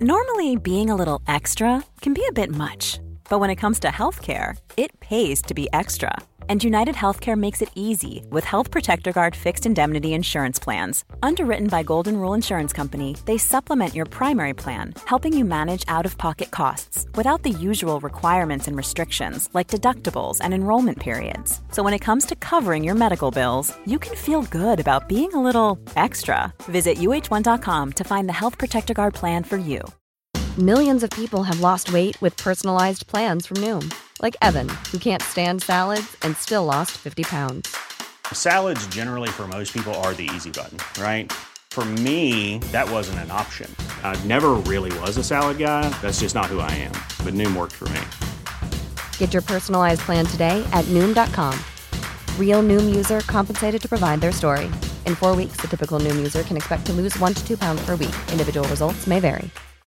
Normally, being a little extra can be a bit much, but when it comes to healthcare, it pays to be extra. And United Healthcare makes it easy with Health Protector Guard fixed indemnity insurance plans. Underwritten by Golden Rule Insurance Company, they supplement your primary plan, helping you manage out-of-pocket costs without the usual requirements and restrictions like deductibles and enrollment periods. So when it comes to covering your medical bills, you can feel good about being a little extra. Visit uh1.com to find the Health Protector Guard plan for you. Millions of people have lost weight with personalized plans from Noom. Like Evan, who can't stand salads and still lost 50 pounds. Salads generally for most people are the easy button, right? For me, that wasn't an option. I never really was a salad guy. That's just not who I am. But Noom worked for me. Get your personalized plan today at Noom.com. Real Noom user compensated to provide their story. In 4 weeks, the typical Noom user can expect to lose 1 to 2 pounds per week. Individual results may vary.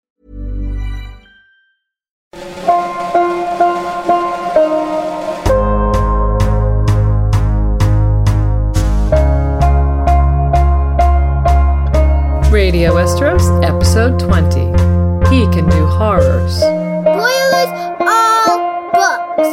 Radio Westeros, Episode 20. He Can Do Horrors. Spoilers all books.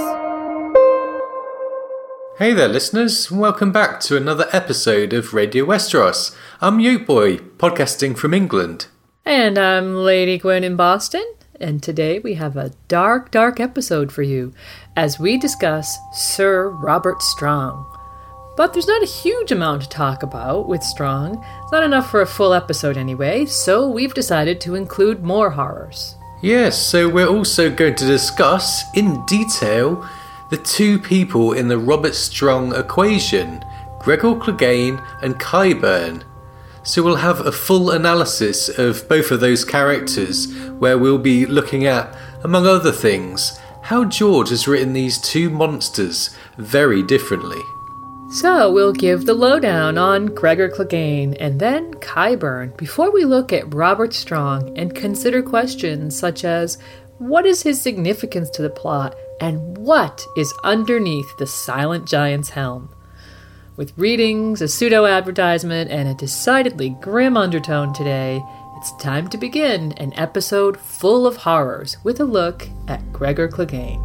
Hey there, listeners, and welcome back to another episode of Radio Westeros. I'm Yoke Boy, podcasting from England. And I'm Lady Gwen in Boston, and today we have a dark episode for you as we discuss Sir Robert Strong. But there's not a huge amount to talk about with Strong. It's not enough for a full episode anyway, so we've decided to include more horrors. Yes, so we're also going to discuss, in detail, the two people in the Robert Strong equation, Gregor Clegane and Qyburn. So we'll have a full analysis of both of those characters, where we'll be looking at, among other things, how George has written these two monsters very differently. So we'll give the lowdown on Gregor Clegane and then Qyburn before we look at Robert Strong and consider questions such as what is his significance to the plot and what is underneath the Silent Giant's helm. With readings, a pseudo-advertisement, and a decidedly grim undertone today, it's time to begin an episode full of horrors with a look at Gregor Clegane.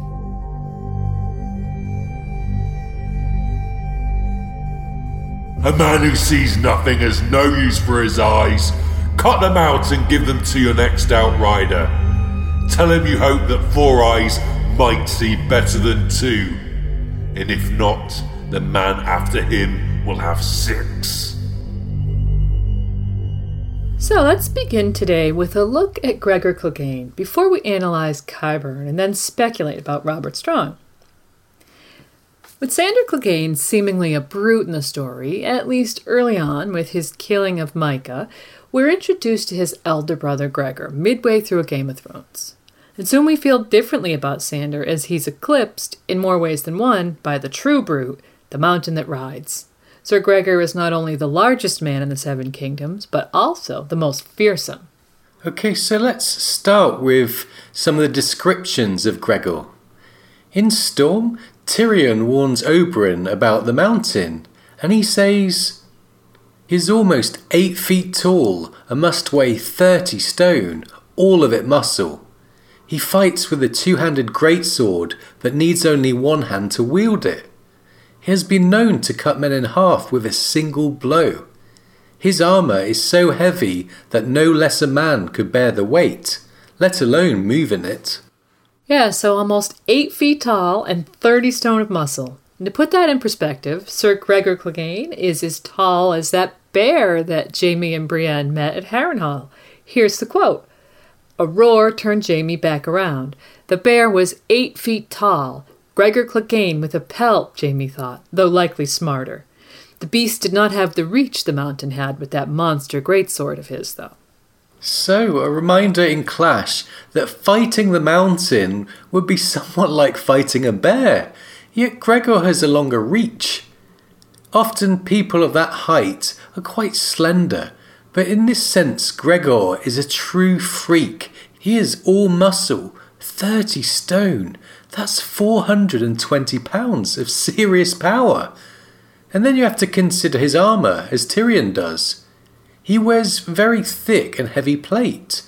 A man who sees nothing has no use for his eyes. Cut them out and give them to your next outrider. Tell him you hope that 4 eyes might see better than 2. And if not, the man after him will have 6. So let's begin today with a look at Gregor Clegane before we analyze Qyburn and then speculate about Robert Strong. With Sandor Clegane seemingly a brute in the story, at least early on with his killing of Mycah, we're introduced to his elder brother Gregor midway through A Game of Thrones. And soon we feel differently about Sandor as he's eclipsed, in more ways than one, by the true brute, the Mountain That Rides. Sir Gregor is not only the largest man in the Seven Kingdoms, but also the most fearsome. Okay, so let's start with some of the descriptions of Gregor. In Storm, Tyrion warns Oberyn about the mountain, and he says, "He's almost 8 feet tall and must weigh 30 stone, all of it muscle. He fights with a 2-handed greatsword, but needs only 1 hand to wield it. He has been known to cut men in half with a single blow. His armour is so heavy that no lesser man could bear the weight, let alone move in it." Yeah, so almost 8 feet tall and 30 stone of muscle. And to put that in perspective, Sir Gregor Clegane is as tall as that bear that Jaime and Brienne met at Harrenhal. Here's the quote. "A roar turned Jaime back around. The bear was 8 feet tall. Gregor Clegane with a pelt, Jaime thought, though likely smarter. The beast did not have the reach the mountain had with that monster greatsword of his, though." So, a reminder in Clash that fighting the mountain would be somewhat like fighting a bear, yet Gregor has a longer reach. Often people of that height are quite slender, but in this sense Gregor is a true freak. He is all muscle, 30 stone, that's 420 pounds of serious power. And then you have to consider his armour, as Tyrion does. He wears very thick and heavy plate.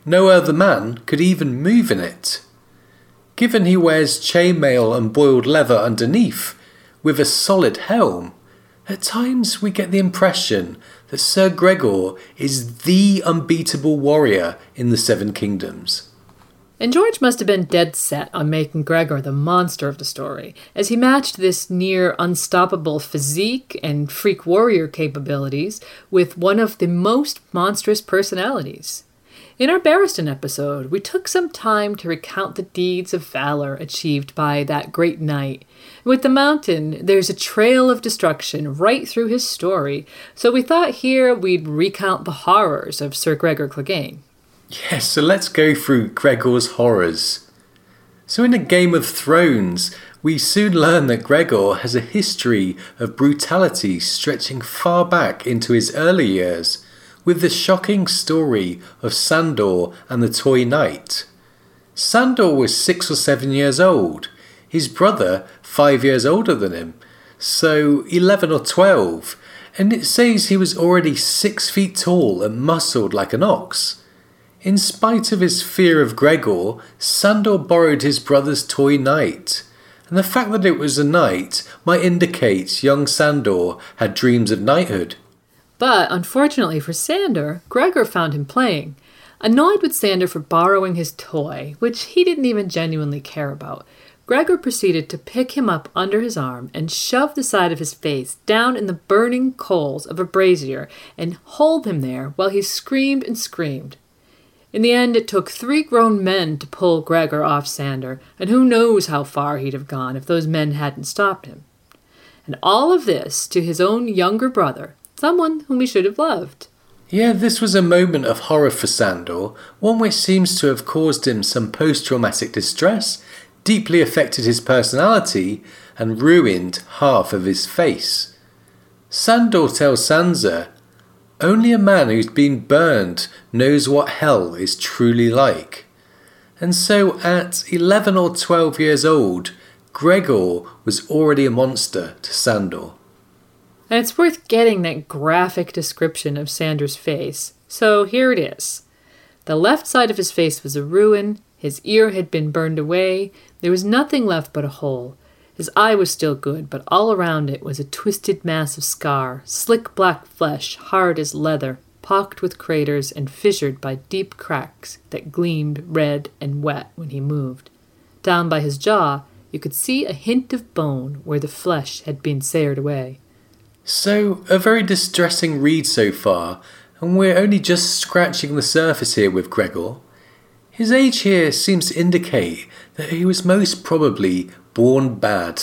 No other man could even move in it. Given he wears chainmail and boiled leather underneath, with a solid helm, at times we get the impression that Sir Gregor is the unbeatable warrior in the Seven Kingdoms. And George must have been dead set on making Gregor the monster of the story, as he matched this near unstoppable physique and freak warrior capabilities with one of the most monstrous personalities. In our Barristan episode, we took some time to recount the deeds of valor achieved by that great knight. With the Mountain, there's a trail of destruction right through his story, so we thought here we'd recount the horrors of Sir Gregor Clegane. Yes, so let's go through Gregor's horrors. So in A Game of Thrones, we soon learn that Gregor has a history of brutality stretching far back into his early years, with the shocking story of Sandor and the Toy Knight. Sandor was 6 or 7 years old, his brother 5 years older than him, so 11 or 12, and it says he was already 6 feet tall and muscled like an ox. In spite of his fear of Gregor, Sandor borrowed his brother's toy knight, and the fact that it was a knight might indicate young Sandor had dreams of knighthood. But, unfortunately for Sandor, Gregor found him playing. Annoyed with Sandor for borrowing his toy, which he didn't even genuinely care about, Gregor proceeded to pick him up under his arm and shove the side of his face down in the burning coals of a brazier and hold him there while he screamed and screamed. In the end, it took 3 grown men to pull Gregor off Sandor, and who knows how far he'd have gone if those men hadn't stopped him. And all of this to his own younger brother, someone whom he should have loved. Yeah, this was a moment of horror for Sandor, one which seems to have caused him some post-traumatic distress, deeply affected his personality, and ruined half of his face. Sandor tells Sansa, "Only a man who's been burned knows what hell is truly like." And so at 11 or 12 years old, Gregor was already a monster to Sandor. And it's worth getting that graphic description of Sandor's face. So here it is. The left side of his face was a ruin, his ear had been burned away, there was nothing left but a hole. His eye was still good, but all around it was a twisted mass of scar, slick black flesh, hard as leather, pocked with craters and fissured by deep cracks that gleamed red and wet when he moved. Down by his jaw, you could see a hint of bone where the flesh had been seared away. So, a very distressing read so far, and we're only just scratching the surface here with Gregor. His age here seems to indicate that he was most probably born bad.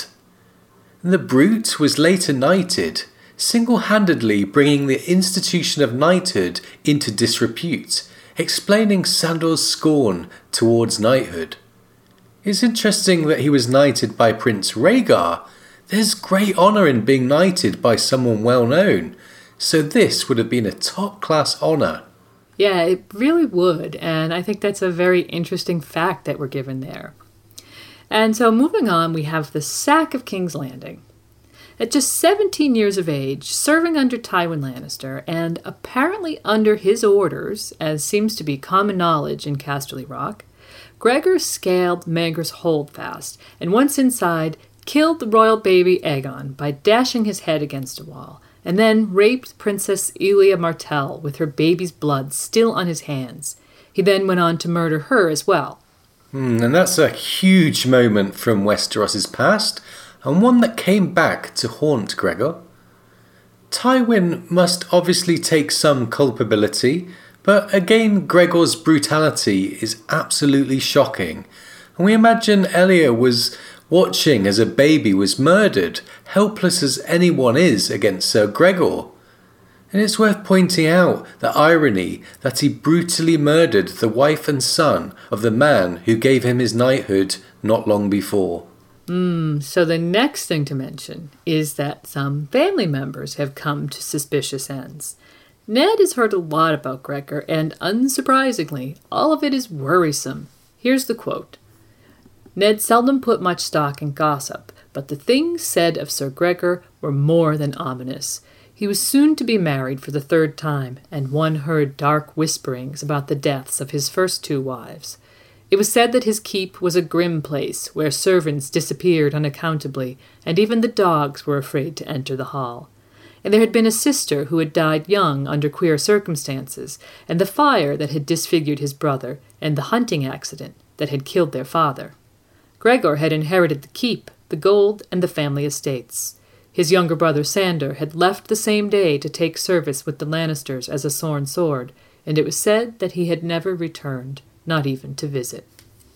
The brute was later knighted, single-handedly bringing the institution of knighthood into disrepute, explaining Sandor's scorn towards knighthood. It's interesting that he was knighted by Prince Rhaegar. There's great honour in being knighted by someone well known, so this would have been a top-class honour. Yeah, it really would, and I think that's a very interesting fact that we're given there. And so moving on, we have the sack of King's Landing. At just 17 years of age, serving under Tywin Lannister, and apparently under his orders, as seems to be common knowledge in Casterly Rock, Gregor scaled Maegor's Holdfast, and once inside, killed the royal baby Aegon by dashing his head against a wall, and then raped Princess Elia Martell with her baby's blood still on his hands. He then went on to murder her as well. And that's a huge moment from Westeros's past, and one that came back to haunt Gregor. Tywin must obviously take some culpability, but again Gregor's brutality is absolutely shocking, and we imagine Elia was watching as a baby was murdered, helpless as anyone is against Sir Gregor. And it's worth pointing out the irony that he brutally murdered the wife and son of the man who gave him his knighthood not long before. So the next thing to mention is that some family members have come to suspicious ends. Ned has heard a lot about Gregor, and unsurprisingly, all of it is worrisome. Here's the quote. Ned seldom put much stock in gossip, but the things said of Sir Gregor were more than ominous. He was soon to be married for the third time, and one heard dark whisperings about the deaths of his first 2 wives. It was said that his keep was a grim place, where servants disappeared unaccountably, and even the dogs were afraid to enter the hall. And there had been a sister who had died young under queer circumstances, and the fire that had disfigured his brother, and the hunting accident that had killed their father. Gregor had inherited the keep, the gold, and the family estates. His younger brother Sandor had left the same day to take service with the Lannisters as a sworn sword, and it was said that he had never returned, not even to visit.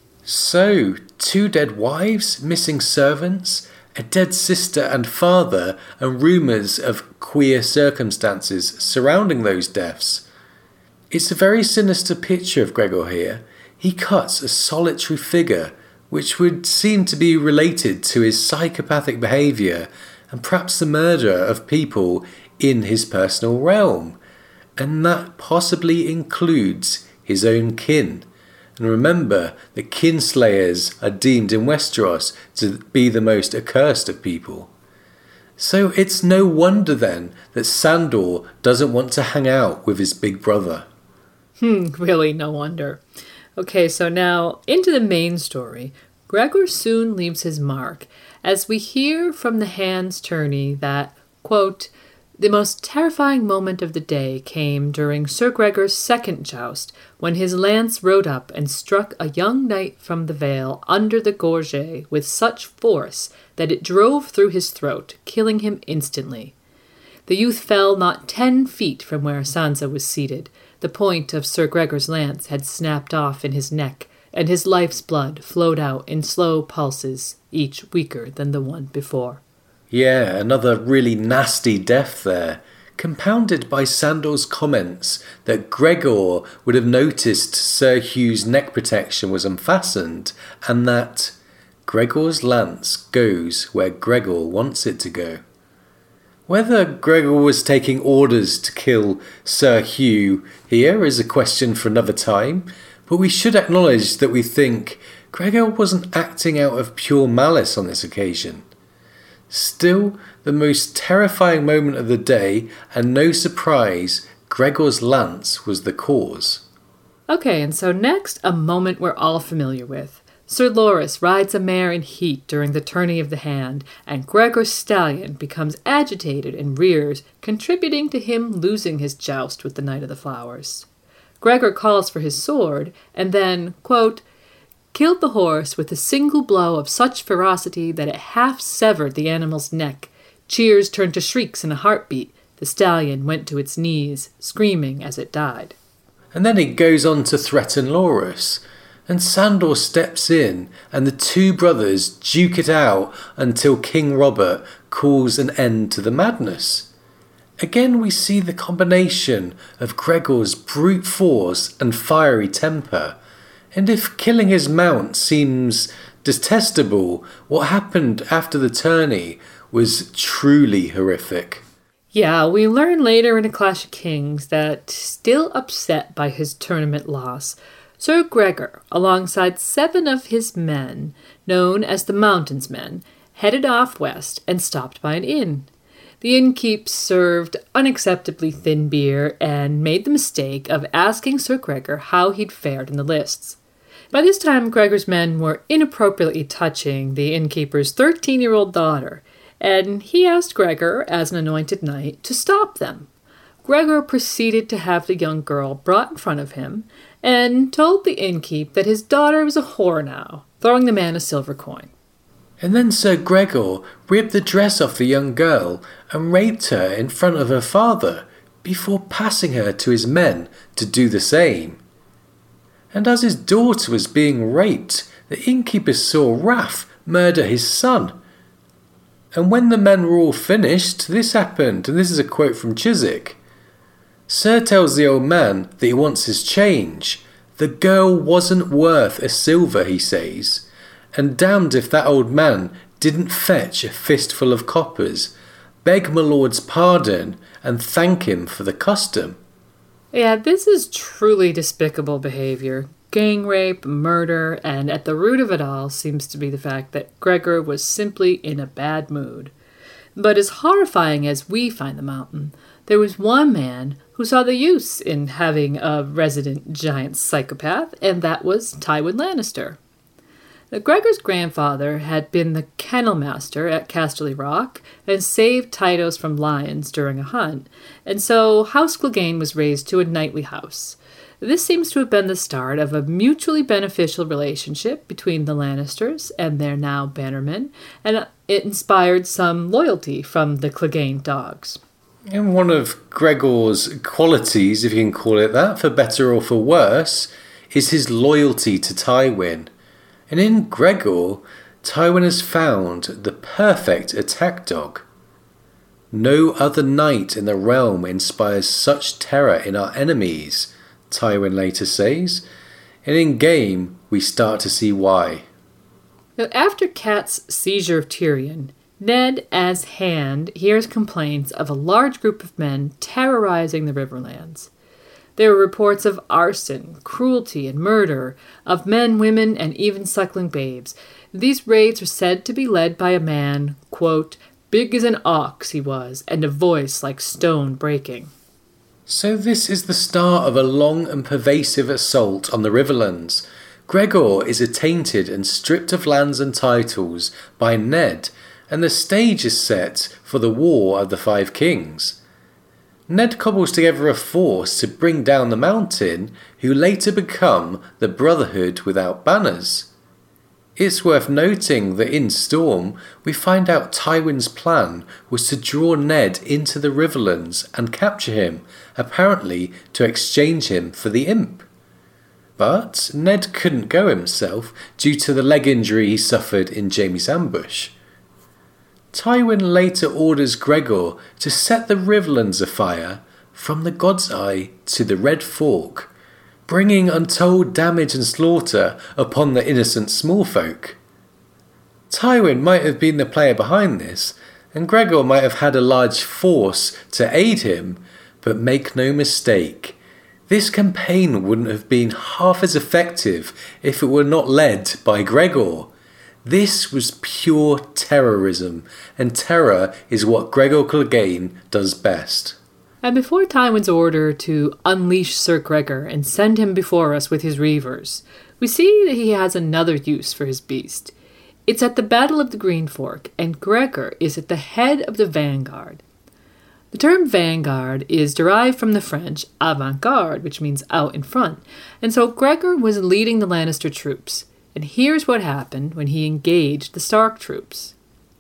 So, 2 dead wives, missing servants, a dead sister and father, and rumours of queer circumstances surrounding those deaths. It's a very sinister picture of Gregor here. He cuts a solitary figure, which would seem to be related to his psychopathic behaviour and perhaps the murder of people in his personal realm, and that possibly includes his own kin. And remember that kinslayers are deemed in Westeros to be the most accursed of people. So it's no wonder then that Sandor doesn't want to hang out with his big brother. Really, no wonder. Okay, so now into the main story. Gregor soon leaves his mark, as we hear from the hand's tourney that, quote, the most terrifying moment of the day came during Sir Gregor's second joust, when his lance rode up and struck a young knight from the Vale under the gorge with such force that it drove through his throat, killing him instantly. The youth fell not 10 feet from where Sansa was seated. The point of Sir Gregor's lance had snapped off in his neck, and his life's blood flowed out in slow pulses, each weaker than the one before. Yeah, another really nasty death there, compounded by Sandor's comments that Gregor would have noticed Sir Hugh's neck protection was unfastened, and that Gregor's lance goes where Gregor wants it to go. Whether Gregor was taking orders to kill Sir Hugh here is a question for another time, but we should acknowledge that we think Gregor wasn't acting out of pure malice on this occasion. Still, the most terrifying moment of the day, and no surprise, Gregor's lance was the cause. Okay, and so next, a moment we're all familiar with. Sir Loras rides a mare in heat during the tourney of the hand, and Gregor's stallion becomes agitated and rears, contributing to him losing his joust with the Knight of the Flowers. Gregor calls for his sword, and then, quote, killed the horse with a single blow of such ferocity that it half severed the animal's neck. Cheers turned to shrieks in a heartbeat. The stallion went to its knees, screaming as it died. And then he goes on to threaten Loras, and Sandor steps in, and the 2 brothers duke it out until King Robert calls an end to the madness. Again we see the combination of Gregor's brute force and fiery temper. And if killing his mount seems detestable, what happened after the tourney was truly horrific. Yeah, we learn later in A Clash of Kings that, still upset by his tournament loss, Sir Gregor, alongside 7 of his men, known as the Mountains Men, headed off west and stopped by an inn. The innkeep served unacceptably thin beer and made the mistake of asking Sir Gregor how he'd fared in the lists. By this time, Gregor's men were inappropriately touching the innkeeper's 13-year-old daughter, and he asked Gregor, as an anointed knight, to stop them. Gregor proceeded to have the young girl brought in front of him, and told the innkeep that his daughter was a whore now, throwing the man a silver coin. And then Sir Gregor ripped the dress off the young girl and raped her in front of her father, before passing her to his men to do the same. And as his daughter was being raped, the innkeeper saw Raff murder his son. And when the men were all finished, this happened, and this is a quote from Chiswick. Sir tells the old man that he wants his change. The girl wasn't worth a silver, he says, and damned if that old man didn't fetch a fistful of coppers, beg my lord's pardon, and thank him for the custom. Yeah, this is truly despicable behavior. Gang rape, murder, and at the root of it all seems to be the fact that Gregor was simply in a bad mood. But as horrifying as we find the mountain, there was one man who saw the use in having a resident giant psychopath, and that was Tywin Lannister. Now, Gregor's grandfather had been the kennel master at Casterly Rock and saved Tytos from lions during a hunt, and so House Clegane was raised to a knightly house. This seems to have been the start of a mutually beneficial relationship between the Lannisters and their now bannermen, and it inspired some loyalty from the Clegane dogs. And one of Gregor's qualities, if you can call it that, for better or for worse, is his loyalty to Tywin. And in Gregor, Tywin has found the perfect attack dog. No other knight in the realm inspires such terror in our enemies, Tywin later says, and in game we start to see why. Now, after Cat's seizure of Tyrion, Ned, as Hand, hears complaints of a large group of men terrorizing the Riverlands. There were reports of arson, cruelty, and murder, of men, women, and even suckling babes. These raids were said to be led by a man, quote, big as an ox he was, and a voice like stone breaking. So this is the start of a long and pervasive assault on the Riverlands. Gregor is attainted and stripped of lands and titles by Ned, and the stage is set for the War of the Five Kings. Ned cobbles together a force to bring down the mountain, who later become the Brotherhood Without Banners. It's worth noting that in Storm, we find out Tywin's plan was to draw Ned into the Riverlands and capture him, apparently to exchange him for the Imp. But Ned couldn't go himself due to the leg injury he suffered in Jaime's ambush. Tywin later orders Gregor to set the Riverlands afire from the God's Eye to the Red Fork, bringing untold damage and slaughter upon the innocent small folk. Tywin might have been the player behind this, and Gregor might have had a large force to aid him, but make no mistake, this campaign wouldn't have been half as effective if it were not led by Gregor. This was pure terrorism, and terror is what Gregor Clegane does best. And before Tywin's order to unleash Sir Gregor and send him before us with his reavers, we see that he has another use for his beast. It's at the Battle of the Green Fork, and Gregor is at the head of the vanguard. The term vanguard is derived from the French avant-garde, which means out in front, and so Gregor was leading the Lannister troops. And here's what happened when he engaged the Stark troops.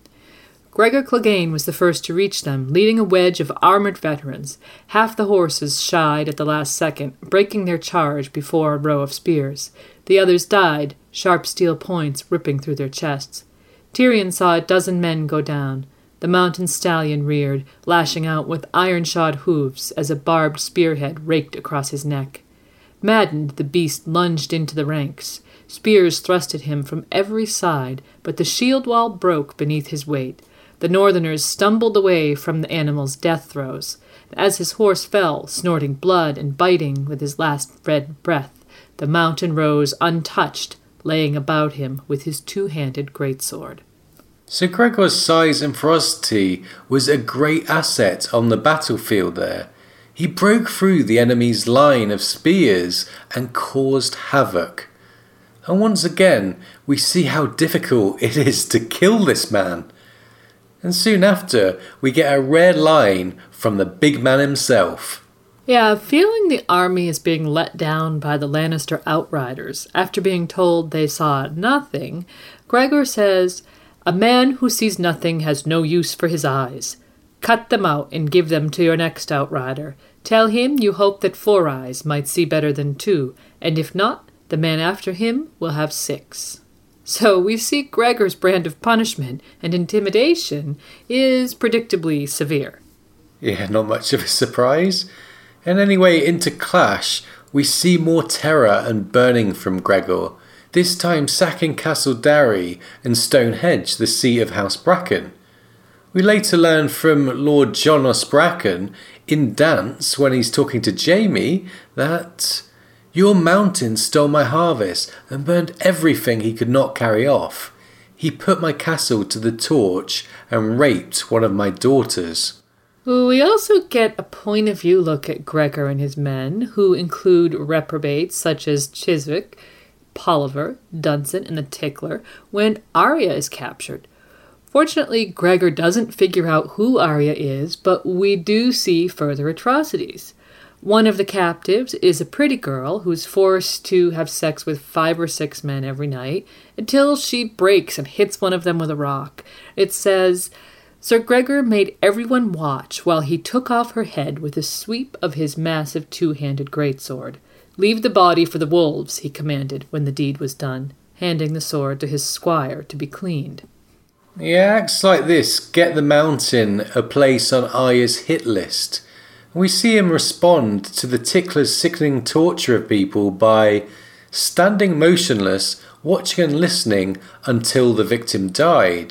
Gregor Clegane was the first to reach them, leading a wedge of armored veterans. Half the horses shied at the last second, breaking their charge before a row of spears. The others died, sharp steel points ripping through their chests. Tyrion saw a dozen men go down. The mountain stallion reared, lashing out with iron-shod hooves as a barbed spearhead raked across his neck. Maddened, the beast lunged into the ranks. Spears thrust at him from every side, but the shield wall broke beneath his weight. The Northerners stumbled away from the animal's death throes. As his horse fell, snorting blood and biting with his last red breath, the mountain rose untouched, laying about him with his two-handed greatsword. So Gregor's size and ferocity was a great asset on the battlefield there. He broke through the enemy's line of spears and caused havoc. And once again, we see how difficult it is to kill this man. And soon after, we get a rare line from the big man himself. Yeah, feeling the army is being let down by the Lannister outriders after being told they saw nothing, Gregor says, "A man who sees nothing has no use for his eyes. Cut them out and give them to your next outrider. Tell him you hope that 4 eyes might see better than 2, and if not, the man after him will have 6. So we see Gregor's brand of punishment and intimidation is predictably severe. Yeah, not much of a surprise. And anyway, into Clash, we see more terror and burning from Gregor, this time sacking Castle Darry and Stonehenge, the seat of House Bracken. We later learn from Lord Jonas Bracken in Dance, when he's talking to Jaime, that your mountain stole my harvest and burned everything he could not carry off. He put my castle to the torch and raped one of my daughters. We also get a point of view look at Gregor and his men, who include reprobates such as Chiswick, Polliver, Dunson, and the Tickler, when Arya is captured. Fortunately, Gregor doesn't figure out who Arya is, but we do see further atrocities. One of the captives is a pretty girl who's forced to have sex with 5 or 6 men every night until she breaks and hits one of them with a rock. It says, Sir Gregor made everyone watch while he took off her head with a sweep of his massive 2-handed greatsword. Leave the body for the wolves, he commanded when the deed was done, handing the sword to his squire to be cleaned. He acts like this get the Mountain a place on Arya's hit list. We see him respond to the Tickler's sickening torture of people by standing motionless, watching and listening until the victim died.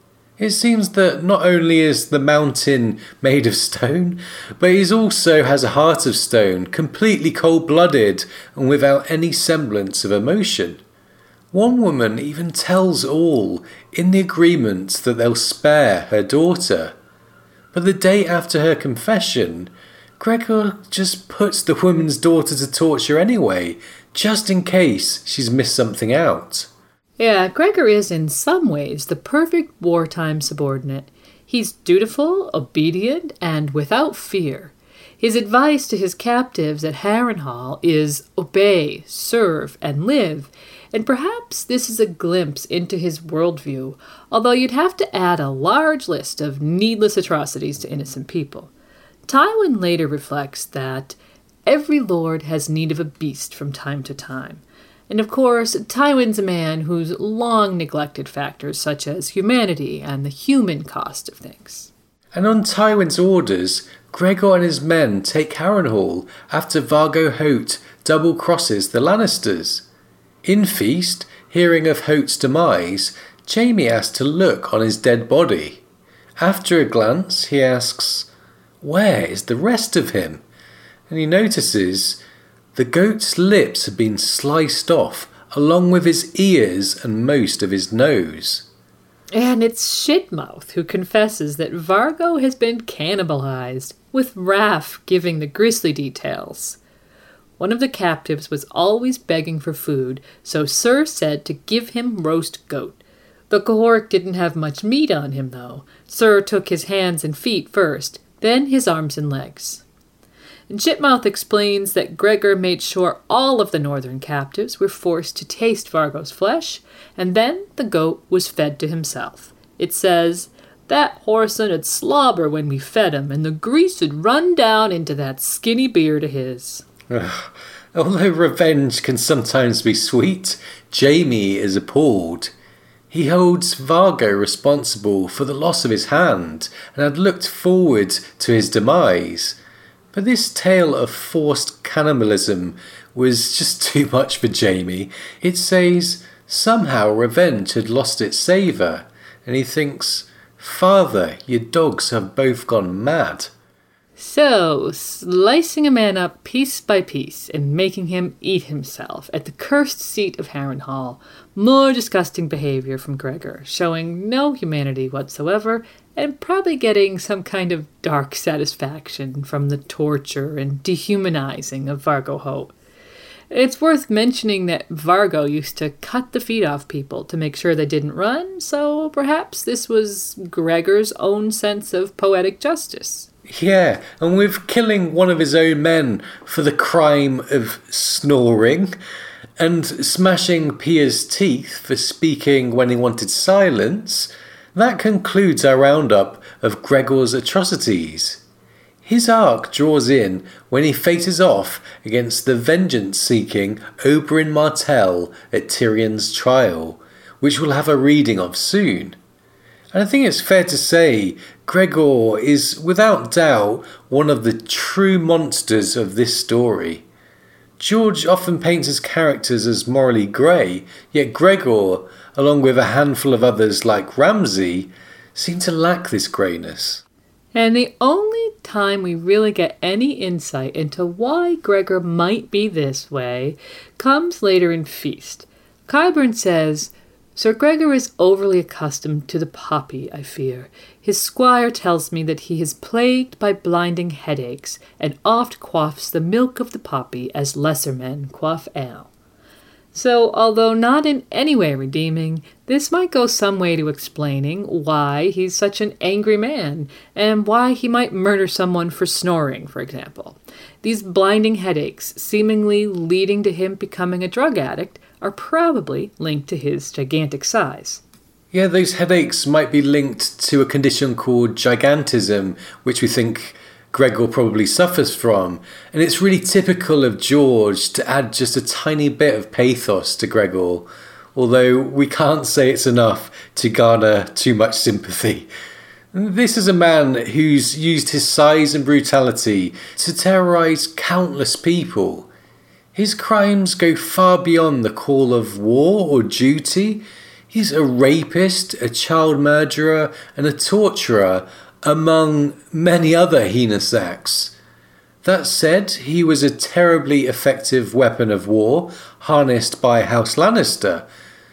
It seems that not only is the Mountain made of stone, but he also has a heart of stone, completely cold-blooded and without any semblance of emotion. One woman even tells all in the agreement that they'll spare her daughter. But the day after her confession, Gregor just puts the woman's daughter to torture anyway, just in case she's missed something out. Yeah, Gregor is in some ways the perfect wartime subordinate. He's dutiful, obedient, and without fear. His advice to his captives at Harrenhal is obey, serve, and live, and perhaps this is a glimpse into his worldview, although you'd have to add a large list of needless atrocities to innocent people. Tywin later reflects that every lord has need of a beast from time to time. And of course, Tywin's a man who's long neglected factors such as humanity and the human cost of things. And on Tywin's orders, Gregor and his men take Harrenhal after Vargo Hoat double-crosses the Lannisters. In Feast, hearing of Hoat's demise, Jaime asks to look on his dead body. After a glance, he asks, "Where is the rest of him?" And he notices the goat's lips have been sliced off, along with his ears and most of his nose. And it's Shitmouth who confesses that Vargo has been cannibalized, with Raff giving the grisly details. One of the captives was always begging for food, so Sir said to give him roast goat. The Cohork didn't have much meat on him, though. Sir took his hands and feet first, then his arms and legs. And Shitmouth explains that Gregor made sure all of the northern captives were forced to taste Vargo's flesh, and then the goat was fed to himself. It says, "That whoreson 'ud slobber when we fed him, and the grease 'ud run down into that skinny beard of his." Although revenge can sometimes be sweet, Jaime is appalled. He holds Vargo responsible for the loss of his hand, and had looked forward to his demise. But this tale of forced cannibalism was just too much for Jaime. It says somehow revenge had lost its savour, and he thinks, "Father, your dogs have both gone mad." So, slicing a man up piece by piece and making him eat himself at the cursed seat of Harrenhal, more disgusting behavior from Gregor, showing no humanity whatsoever, and probably getting some kind of dark satisfaction from the torture and dehumanizing of Vargo Hoat. It's worth mentioning that Vargo used to cut the feet off people to make sure they didn't run, so perhaps this was Gregor's own sense of poetic justice. Yeah, and with killing one of his own men for the crime of snoring, and smashing Pia's teeth for speaking when he wanted silence, that concludes our roundup of Gregor's atrocities. His arc draws in when he faces off against the vengeance-seeking Oberyn Martell at Tyrion's trial, which we'll have a reading of soon. And I think it's fair to say Gregor is without doubt one of the true monsters of this story. George often paints his characters as morally grey, yet Gregor, along with a handful of others like Ramsay, seem to lack this greyness. And the only time we really get any insight into why Gregor might be this way comes later in Feast. Qyburn says, Sir Gregor is overly accustomed to the poppy, I fear. His squire tells me that he is plagued by blinding headaches, and oft quaffs the milk of the poppy as lesser men quaff ale. So, although not in any way redeeming, this might go some way to explaining why he's such an angry man, and why he might murder someone for snoring, for example. These blinding headaches, seemingly leading to him becoming a drug addict, are probably linked to his gigantic size. Yeah, those headaches might be linked to a condition called gigantism, which we think Gregor probably suffers from. And it's really typical of George to add just a tiny bit of pathos to Gregor, although we can't say it's enough to garner too much sympathy. This is a man who's used his size and brutality to terrorise countless people. His crimes go far beyond the call of war or duty. He's a rapist, a child murderer, and a torturer, among many other heinous acts. That said, he was a terribly effective weapon of war, harnessed by House Lannister.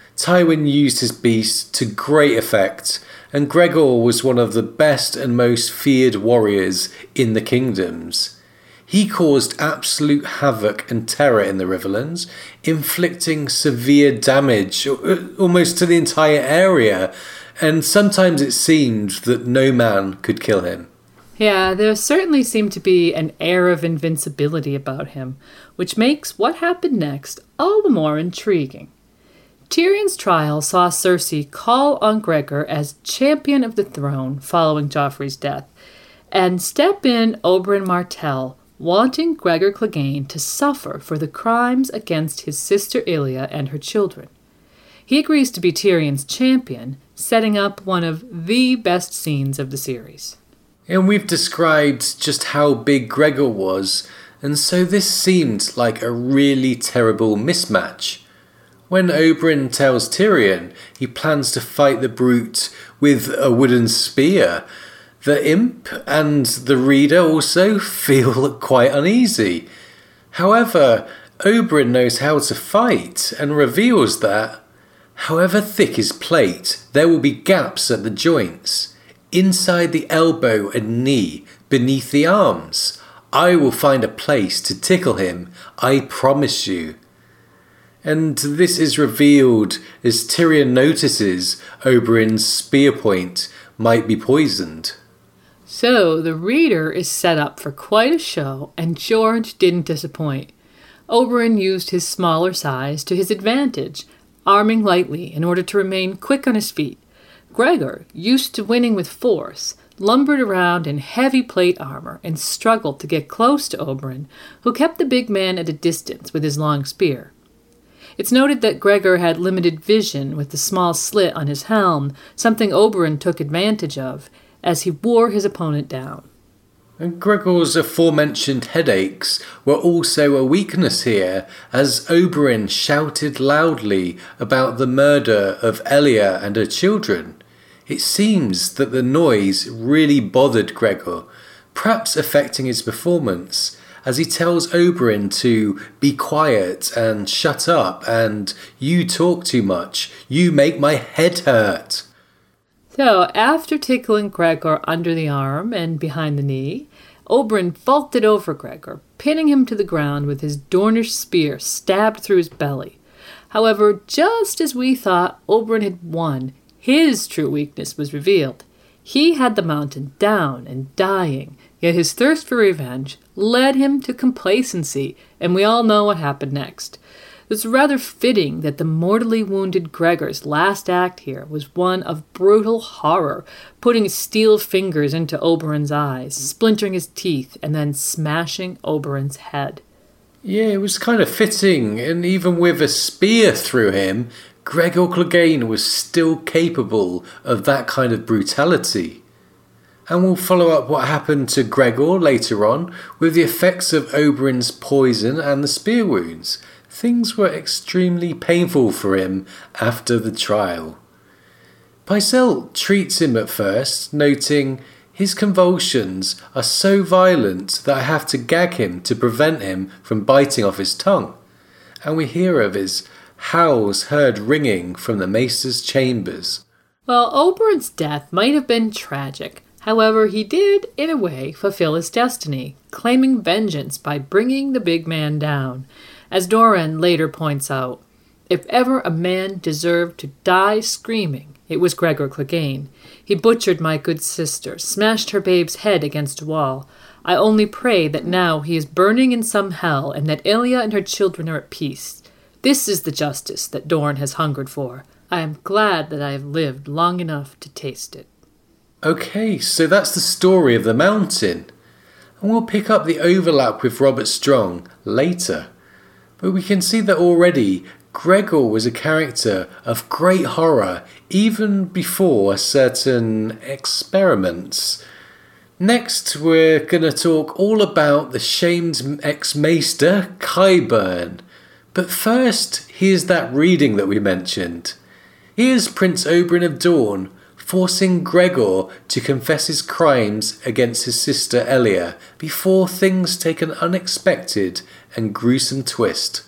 Tywin used his beast to great effect, and Gregor was one of the best and most feared warriors in the kingdoms. He caused absolute havoc and terror in the Riverlands, inflicting severe damage almost to the entire area, and sometimes it seemed that no man could kill him. Yeah, there certainly seemed to be an air of invincibility about him, which makes what happened next all the more intriguing. Tyrion's trial saw Cersei call on Gregor as champion of the throne following Joffrey's death, and step in Oberyn Martell, wanting Gregor Clegane to suffer for the crimes against his sister Ilya and her children. He agrees to be Tyrion's champion, setting up one of the best scenes of the series. And we've described just how big Gregor was, and so this seemed like a really terrible mismatch. When Oberyn tells Tyrion he plans to fight the brute with a wooden spear, the imp and the reader also feel quite uneasy. However, Oberyn knows how to fight and reveals that, however thick his plate, there will be gaps at the joints, inside the elbow and knee, beneath the arms. I will find a place to tickle him, I promise you. And this is revealed as Tyrion notices Oberyn's spear point might be poisoned. So the reader is set up for quite a show, and George didn't disappoint. Oberyn used his smaller size to his advantage, arming lightly in order to remain quick on his feet. Gregor, used to winning with force, lumbered around in heavy plate armor and struggled to get close to Oberyn, who kept the big man at a distance with his long spear. It's noted that Gregor had limited vision with the small slit on his helm, something Oberyn took advantage of, as he wore his opponent down. And Gregor's aforementioned headaches were also a weakness here, as Oberyn shouted loudly about the murder of Elia and her children. It seems that the noise really bothered Gregor, perhaps affecting his performance, as he tells Oberyn to be quiet and shut up and you talk too much, you make my head hurt. So, after tickling Gregor under the arm and behind the knee, Oberyn vaulted over Gregor, pinning him to the ground with his Dornish spear stabbed through his belly. However, just as we thought Oberyn had won, his true weakness was revealed. He had the mountain down and dying, yet his thirst for revenge led him to complacency, and we all know what happened next. It's rather fitting that the mortally wounded Gregor's last act here was one of brutal horror, putting steel fingers into Oberyn's eyes, splintering his teeth, and then smashing Oberyn's head. Yeah, it was kind of fitting, and even with a spear through him, Gregor Clegane was still capable of that kind of brutality. And we'll follow up what happened to Gregor later on with the effects of Oberyn's poison and the spear wounds. Things were extremely painful for him after the trial. Pycelle treats him at first, noting, his convulsions are so violent that I have to gag him to prevent him from biting off his tongue. And we hear of his howls heard ringing from the maester's chambers. Well, Oberyn's death might have been tragic. However, he did, in a way, fulfill his destiny, claiming vengeance by bringing the big man down. As Doran later points out, if ever a man deserved to die screaming, it was Gregor Clegane. He butchered my good sister, smashed her babe's head against a wall. I only pray that now he is burning in some hell, and that Ilia and her children are at peace. This is the justice that Dorn has hungered for. I am glad that I have lived long enough to taste it. Okay, so that's the story of the mountain. And we'll pick up the overlap with Robert Strong later. But we can see that already Gregor was a character of great horror even before certain experiments. Next, we're going to talk all about the shamed ex-maester, Qyburn. But first, here's that reading that we mentioned. Here's Prince Oberyn of Dorne forcing Gregor to confess his crimes against his sister Elia before things take an unexpected and gruesome twist.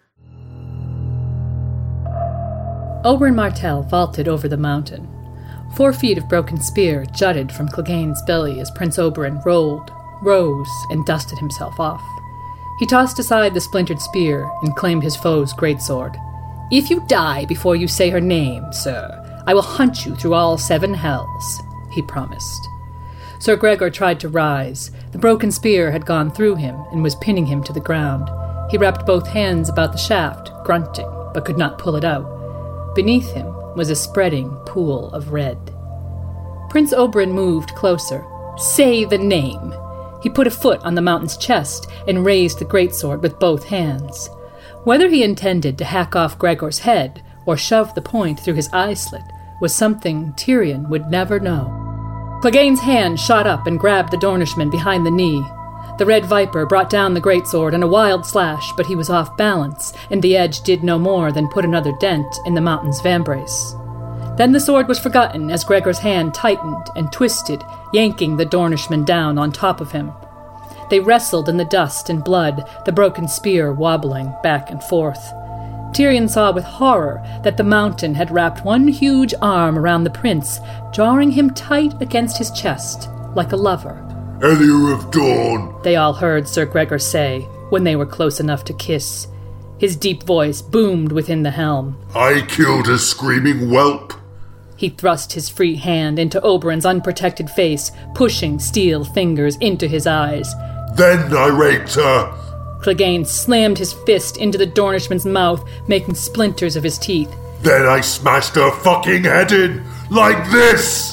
Oberyn Martell vaulted over the mountain. 4 feet of broken spear jutted from Clegane's belly as Prince Oberyn rose, and dusted himself off. He tossed aside the splintered spear and claimed his foe's greatsword. "If you die before you say her name, sir, I will hunt you through all 7 hells," he promised. Sir Gregor tried to rise. The broken spear had gone through him and was pinning him to the ground. He wrapped both hands about the shaft, grunting, but could not pull it out. Beneath him was a spreading pool of red. Prince Oberyn moved closer. "Say the name." He put a foot on the mountain's chest and raised the greatsword with both hands. Whether he intended to hack off Gregor's head or shove the point through his eye slit was something Tyrion would never know. Clegane's hand shot up and grabbed the Dornishman behind the knee. The Red Viper brought down the greatsword in a wild slash, but he was off balance, and the edge did no more than put another dent in the mountain's vambrace. Then the sword was forgotten as Gregor's hand tightened and twisted, yanking the Dornishman down on top of him. They wrestled in the dust and blood, the broken spear wobbling back and forth. Tyrion saw with horror that the mountain had wrapped one huge arm around the prince, drawing him tight against his chest, like a lover. "Elia of Dawn," they all heard Sir Gregor say, when they were close enough to kiss. His deep voice boomed within the helm. "I killed a screaming whelp." He thrust his free hand into Oberyn's unprotected face, pushing steel fingers into his eyes. "Then I raped her." Clegane slammed his fist into the Dornishman's mouth, making splinters of his teeth. "Then I smashed her fucking head in, like this!"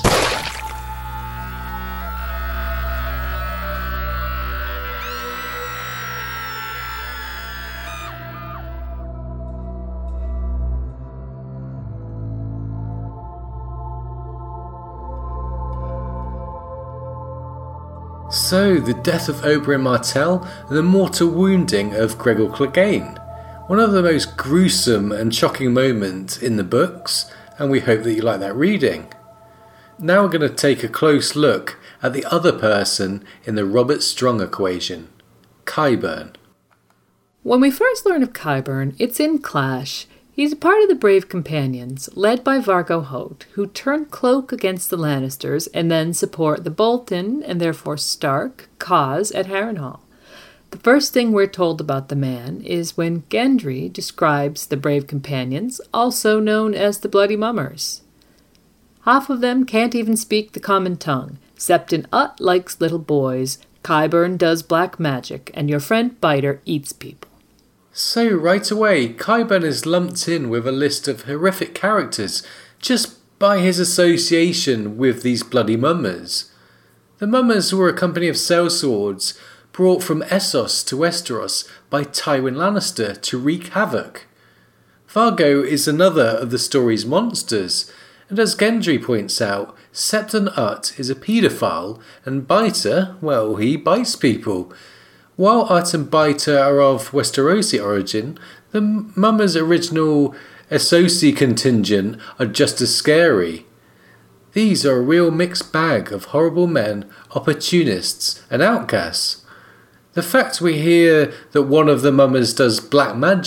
So, the death of Oberyn Martell and the mortal wounding of Gregor Clegane. One of the most gruesome and shocking moments in the books, and we hope that you like that reading. Now we're going to take a close look at the other person in the Robert Strong equation, Qyburn. When we first learn of Qyburn, it's in Clash. He's a part of the Brave Companions, led by Vargo Hoat, who turn cloak against the Lannisters and then support the Bolton, and therefore Stark, cause at Harrenhal. The first thing we're told about the man is when Gendry describes the Brave Companions, also known as the Bloody Mummers. Half of them can't even speak the common tongue. Septon Ut likes little boys, Qyburn does black magic, and your friend Biter eats people. So right away, Qyburn is lumped in with a list of horrific characters just by his association with these bloody mummers. The mummers were a company of sellswords brought from Essos to Westeros by Tywin Lannister to wreak havoc. Vargo is another of the story's monsters, and as Gendry points out, Septon Ut is a paedophile, and Biter, well, he bites people. While Ut and Biter are of Westerosi origin, the Mummers' original Essosi contingent are just as scary. These are a real mixed bag of horrible men, opportunists, and outcasts. The fact we hear that one of the Mummers does black magic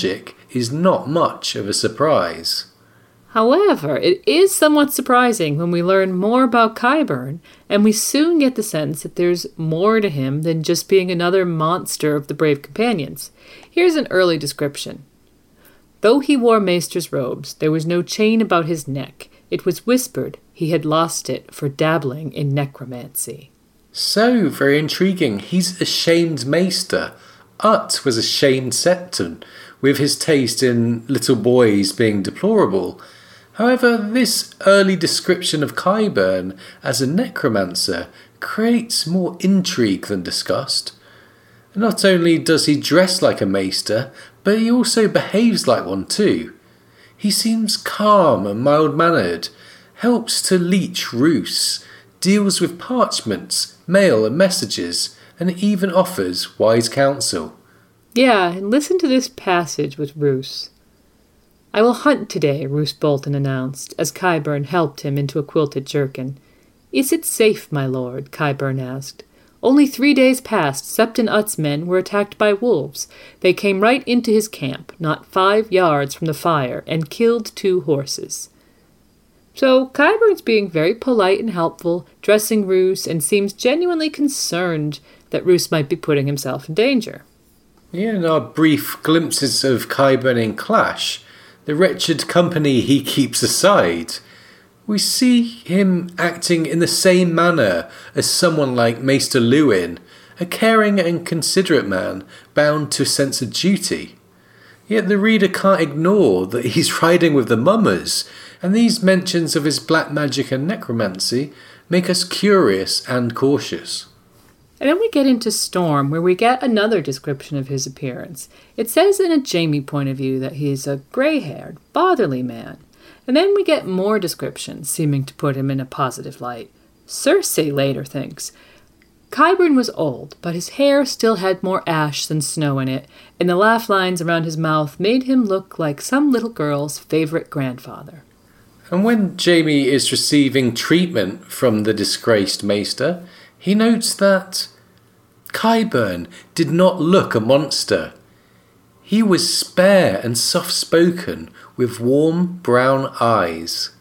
is not much of a surprise. However, it is somewhat surprising when we learn more about Qyburn, and we soon get the sense that there's more to him than just being another monster of the brave companions. Here's an early description. Though he wore maester's robes, there was no chain about his neck. It was whispered he had lost it for dabbling in necromancy. So, very intriguing. He's a shamed maester. Ut was a shamed septon, with his taste in little boys being deplorable. However, this early description of Qyburn as a necromancer creates more intrigue than disgust. Not only does he dress like a maester, but he also behaves like one too. He seems calm and mild-mannered, helps to leech Roos, deals with parchments, mail and messages, and even offers wise counsel. Yeah, and listen to this passage with Roos. I will hunt today, Roose Bolton announced, as Qyburn helped him into a quilted jerkin. Is it safe, my lord? Qyburn asked. Only 3 days past, Septon Ut's men were attacked by wolves. They came right into his camp, not 5 yards from the fire, and killed 2 horses. So Qyburn's being very polite and helpful, dressing Roos, and seems genuinely concerned that Roos might be putting himself in danger. Yeah, in our brief glimpses of Qyburn in Clash, the wretched company he keeps aside, we see him acting in the same manner as someone like Maester Luwin, a caring and considerate man bound to a sense of duty. Yet the reader can't ignore that he's riding with the mummers, and these mentions of his black magic and necromancy make us curious and cautious. And then we get into Storm, where we get another description of his appearance. It says in a Jaime point of view that he's a grey-haired, fatherly man. And then we get more descriptions, seeming to put him in a positive light. Cersei later thinks, Qyburn was old, but his hair still had more ash than snow in it, and the laugh lines around his mouth made him look like some little girl's favourite grandfather. And when Jaime is receiving treatment from the disgraced maester, he notes that Qyburn did not look a monster. He was spare and soft-spoken, with warm brown eyes.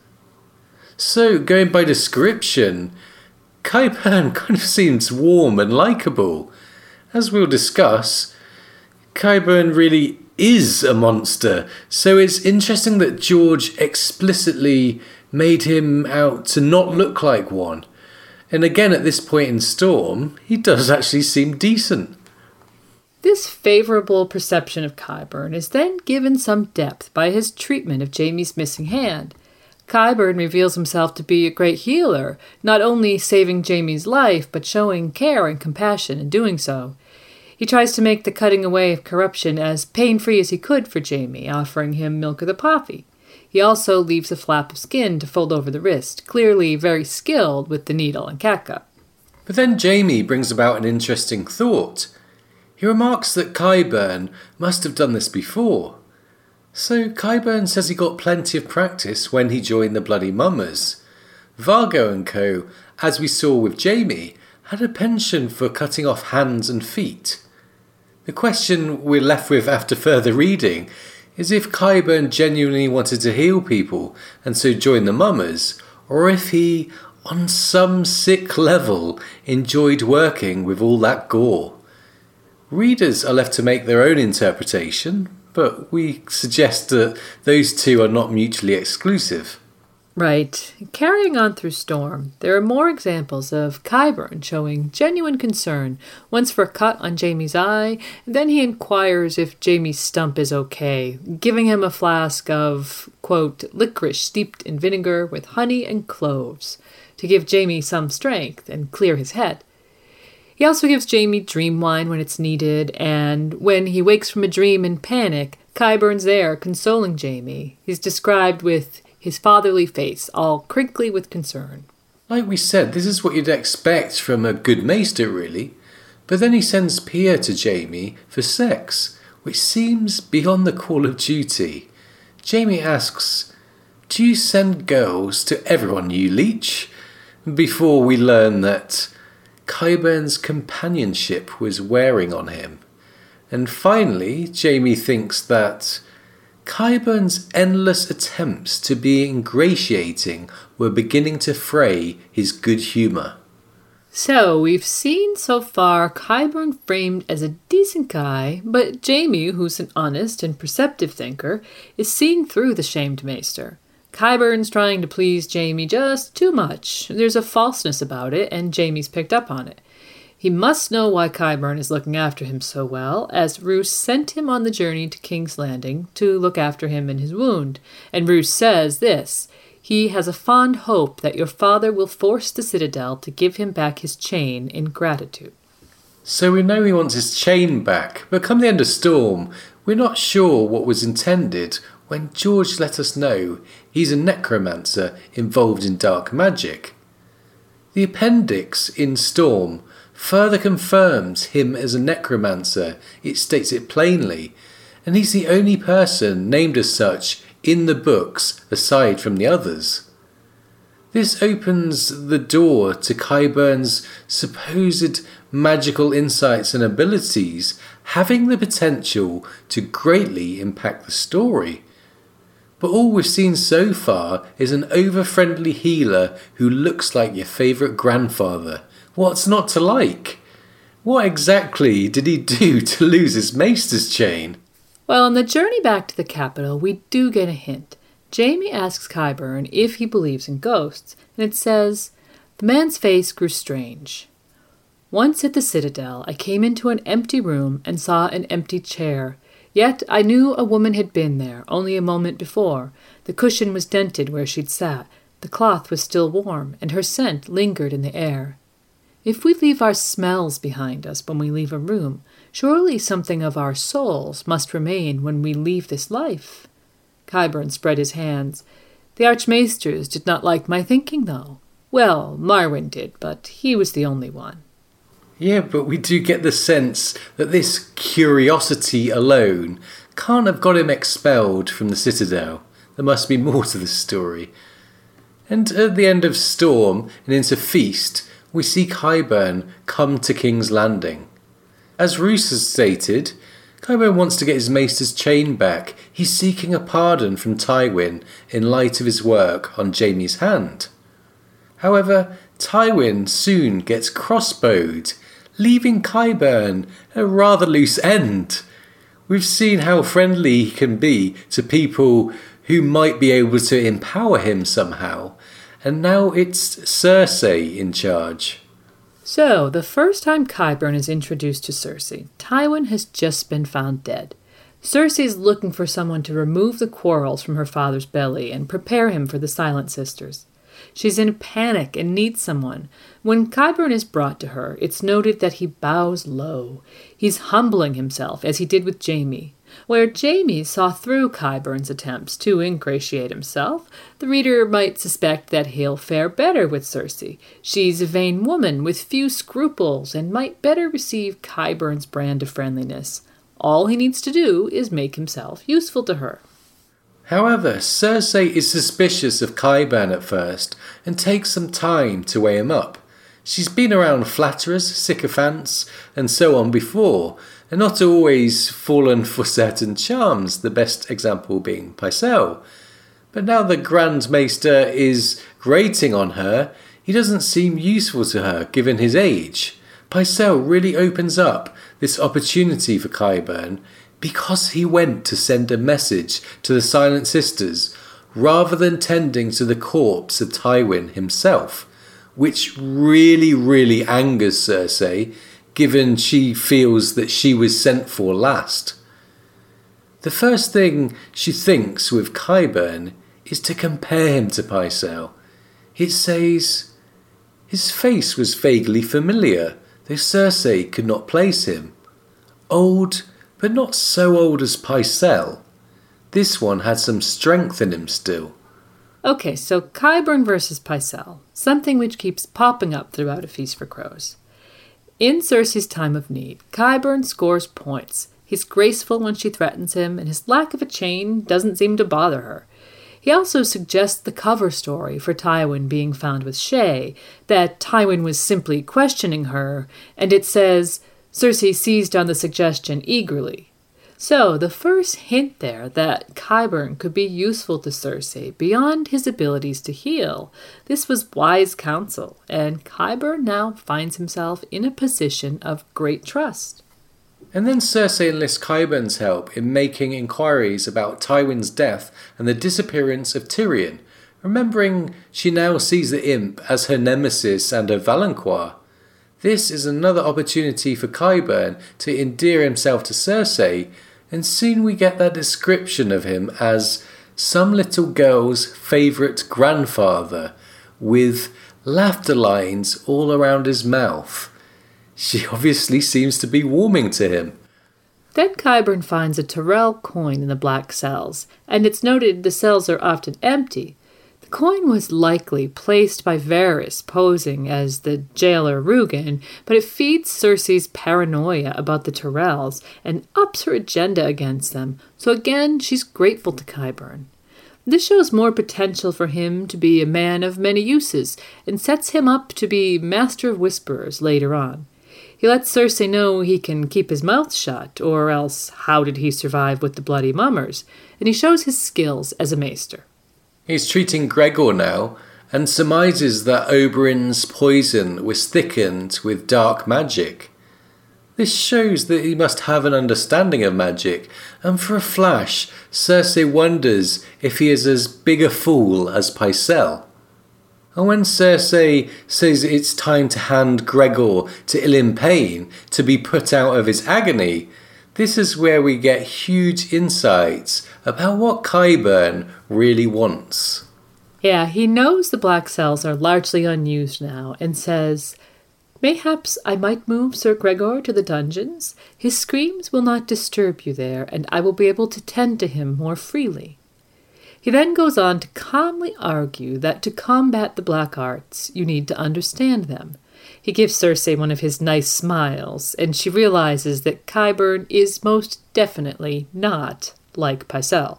So, going by description, Qyburn kind of seems warm and likeable. As we'll discuss, Qyburn really is a monster, so it's interesting that George explicitly made him out to not look like one. And again, at this point in Storm, he does actually seem decent. This favourable perception of Qyburn is then given some depth by his treatment of Jaime's missing hand. Qyburn reveals himself to be a great healer, not only saving Jaime's life, but showing care and compassion in doing so. He tries to make the cutting away of corruption as pain-free as he could for Jaime, offering him milk of the poppy. He also leaves a flap of skin to fold over the wrist, clearly very skilled with the needle and catgut. But then Jaime brings about an interesting thought. He remarks that Qyburn must have done this before. So Qyburn says he got plenty of practice when he joined the Bloody Mummers. Vargo and co, as we saw with Jaime, had a penchant for cutting off hands and feet. The question we're left with after further reading is if Qyburn genuinely wanted to heal people and so joined the Mummers, or if he, on some sick level, enjoyed working with all that gore. Readers are left to make their own interpretation, but we suggest that those two are not mutually exclusive. Right. Carrying on through Storm, there are more examples of Qyburn showing genuine concern, once for a cut on Jaime's eye, and then he inquires if Jaime's stump is okay, giving him a flask of, quote, licorice steeped in vinegar with honey and cloves, to give Jaime some strength and clear his head. He also gives Jaime dream wine when it's needed, and when he wakes from a dream in panic, Qyburn's there consoling Jaime. He's described with his fatherly face, all crinkly with concern. Like we said, this is what you'd expect from a good maester, really. But then he sends Pia to Jaime for sex, which seems beyond the call of duty. Jaime asks, "Do you send girls to everyone you leech?" Before we learn that Qyburn's companionship was wearing on him. And finally, Jaime thinks that Qyburn's endless attempts to be ingratiating were beginning to fray his good humour. So, we've seen so far Qyburn framed as a decent guy, but Jamie, who's an honest and perceptive thinker, is seeing through the shamed maester. Qyburn's trying to please Jamie just too much. There's a falseness about it, and Jamie's picked up on it. He must know why Qyburn is looking after him so well, as Roose sent him on the journey to King's Landing to look after him in his wound. And Roose says this: "He has a fond hope that your father will force the Citadel to give him back his chain in gratitude." So we know he wants his chain back, but come the end of Storm, we're not sure what was intended when George let us know he's a necromancer involved in dark magic. The appendix in Storm further confirms him as a necromancer. It states it plainly, and he's the only person named as such in the books aside from the others. This opens the door to Qyburn's supposed magical insights and abilities having the potential to greatly impact the story. But all we've seen so far is an over-friendly healer who looks like your favourite grandfather. What's not to like? What exactly did he do to lose his maester's chain? Well, on the journey back to the capital, we do get a hint. Jamie asks Qyburn if he believes in ghosts, and it says, "The man's face grew strange. Once at the Citadel, I came into an empty room and saw an empty chair. Yet I knew a woman had been there only a moment before. The cushion was dented where she'd sat. The cloth was still warm, and her scent lingered in the air. If we leave our smells behind us when we leave a room, surely something of our souls must remain when we leave this life." Qyburn spread his hands. "The Archmaesters did not like my thinking, though. Well, Marwyn did, but he was the only one." Yeah, but we do get the sense that this curiosity alone can't have got him expelled from the Citadel. There must be more to this story. And at the end of Storm and into Feast, we see Qyburn come to King's Landing. As Roose has stated, Qyburn wants to get his maester's chain back. He's seeking a pardon from Tywin in light of his work on Jamie's hand. However, Tywin soon gets crossbowed, leaving Qyburn a rather loose end. We've seen how friendly he can be to people who might be able to empower him somehow, and now it's Cersei in charge. So, the first time Qyburn is introduced to Cersei, Tywin has just been found dead. Cersei is looking for someone to remove the quarrels from her father's belly and prepare him for the Silent Sisters. She's in a panic and needs someone. When Qyburn is brought to her, it's noted that he bows low. He's humbling himself, as he did with Jamie. Where Jamie saw through Qyburn's attempts to ingratiate himself, the reader might suspect that he'll fare better with Cersei. She's a vain woman with few scruples and might better receive Qyburn's brand of friendliness. All he needs to do is make himself useful to her. However, Cersei is suspicious of Qyburn at first and takes some time to weigh him up. She's been around flatterers, sycophants, and so on before, and not always fallen for certain charms, the best example being Pycelle. But now the Grand Maester is grating on her, he doesn't seem useful to her given his age. Pycelle really opens up this opportunity for Qyburn because he went to send a message to the Silent Sisters rather than tending to the corpse of Tywin himself, which really angers Cersei, given she feels that she was sent for last. The first thing she thinks with Qyburn is to compare him to Pycelle. It says, his face was vaguely familiar, though Cersei could not place him. Old, but not so old as Pycelle. This one had some strength in him still. Okay, so Qyburn versus Pycelle, something which keeps popping up throughout A Feast for Crows. In Cersei's time of need, Qyburn scores points. He's graceful when she threatens him, and his lack of a chain doesn't seem to bother her. He also suggests the cover story for Tywin being found with Shae, that Tywin was simply questioning her, and it says, Cersei seized on the suggestion eagerly. So, the first hint there that Qyburn could be useful to Cersei beyond his abilities to heal, this was wise counsel, and Qyburn now finds himself in a position of great trust. And then Cersei enlists Qyburn's help in making inquiries about Tywin's death and the disappearance of Tyrion, remembering she now sees the imp as her nemesis and her Valancourt. This is another opportunity for Qyburn to endear himself to Cersei, and soon we get that description of him as some little girl's favourite grandfather, with laughter lines all around his mouth. She obviously seems to be warming to him. Then Qyburn finds a Tyrell coin in the black cells, and it's noted the cells are often empty. The coin was likely placed by Varys posing as the jailer Rugen, but it feeds Cersei's paranoia about the Tyrells and ups her agenda against them, so again she's grateful to Qyburn. This shows more potential for him to be a man of many uses and sets him up to be Master of Whisperers later on. He lets Cersei know he can keep his mouth shut, or else how did he survive with the Bloody Mummers, and he shows his skills as a maester. He's treating Gregor now, and surmises that Oberyn's poison was thickened with dark magic. This shows that he must have an understanding of magic, and for a flash, Cersei wonders if he is as big a fool as Pycelle. And when Cersei says it's time to hand Gregor to Ilyn Payne to be put out of his agony, this is where we get huge insights about what Qyburn really wants. Yeah, he knows the black cells are largely unused now and says, "Mayhaps I might move Sir Gregor to the dungeons. His screams will not disturb you there, and I will be able to tend to him more freely." He then goes on to calmly argue that to combat the black arts, you need to understand them. He gives Cersei one of his nice smiles, and she realizes that Qyburn is most definitely not like Pycelle.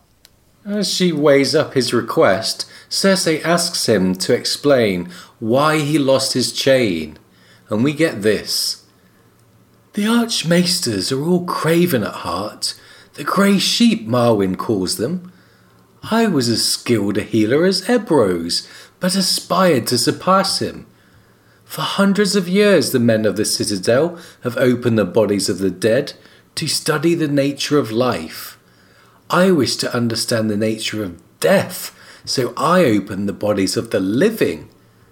As she weighs up his request, Cersei asks him to explain why he lost his chain, and we get this. "The Archmaesters are all craven at heart, the grey sheep Marwyn calls them. I was as skilled a healer as Ebrose, but aspired to surpass him. For hundreds of years the men of the Citadel have opened the bodies of the dead to study the nature of life. I wish to understand the nature of death, so I opened the bodies of the living.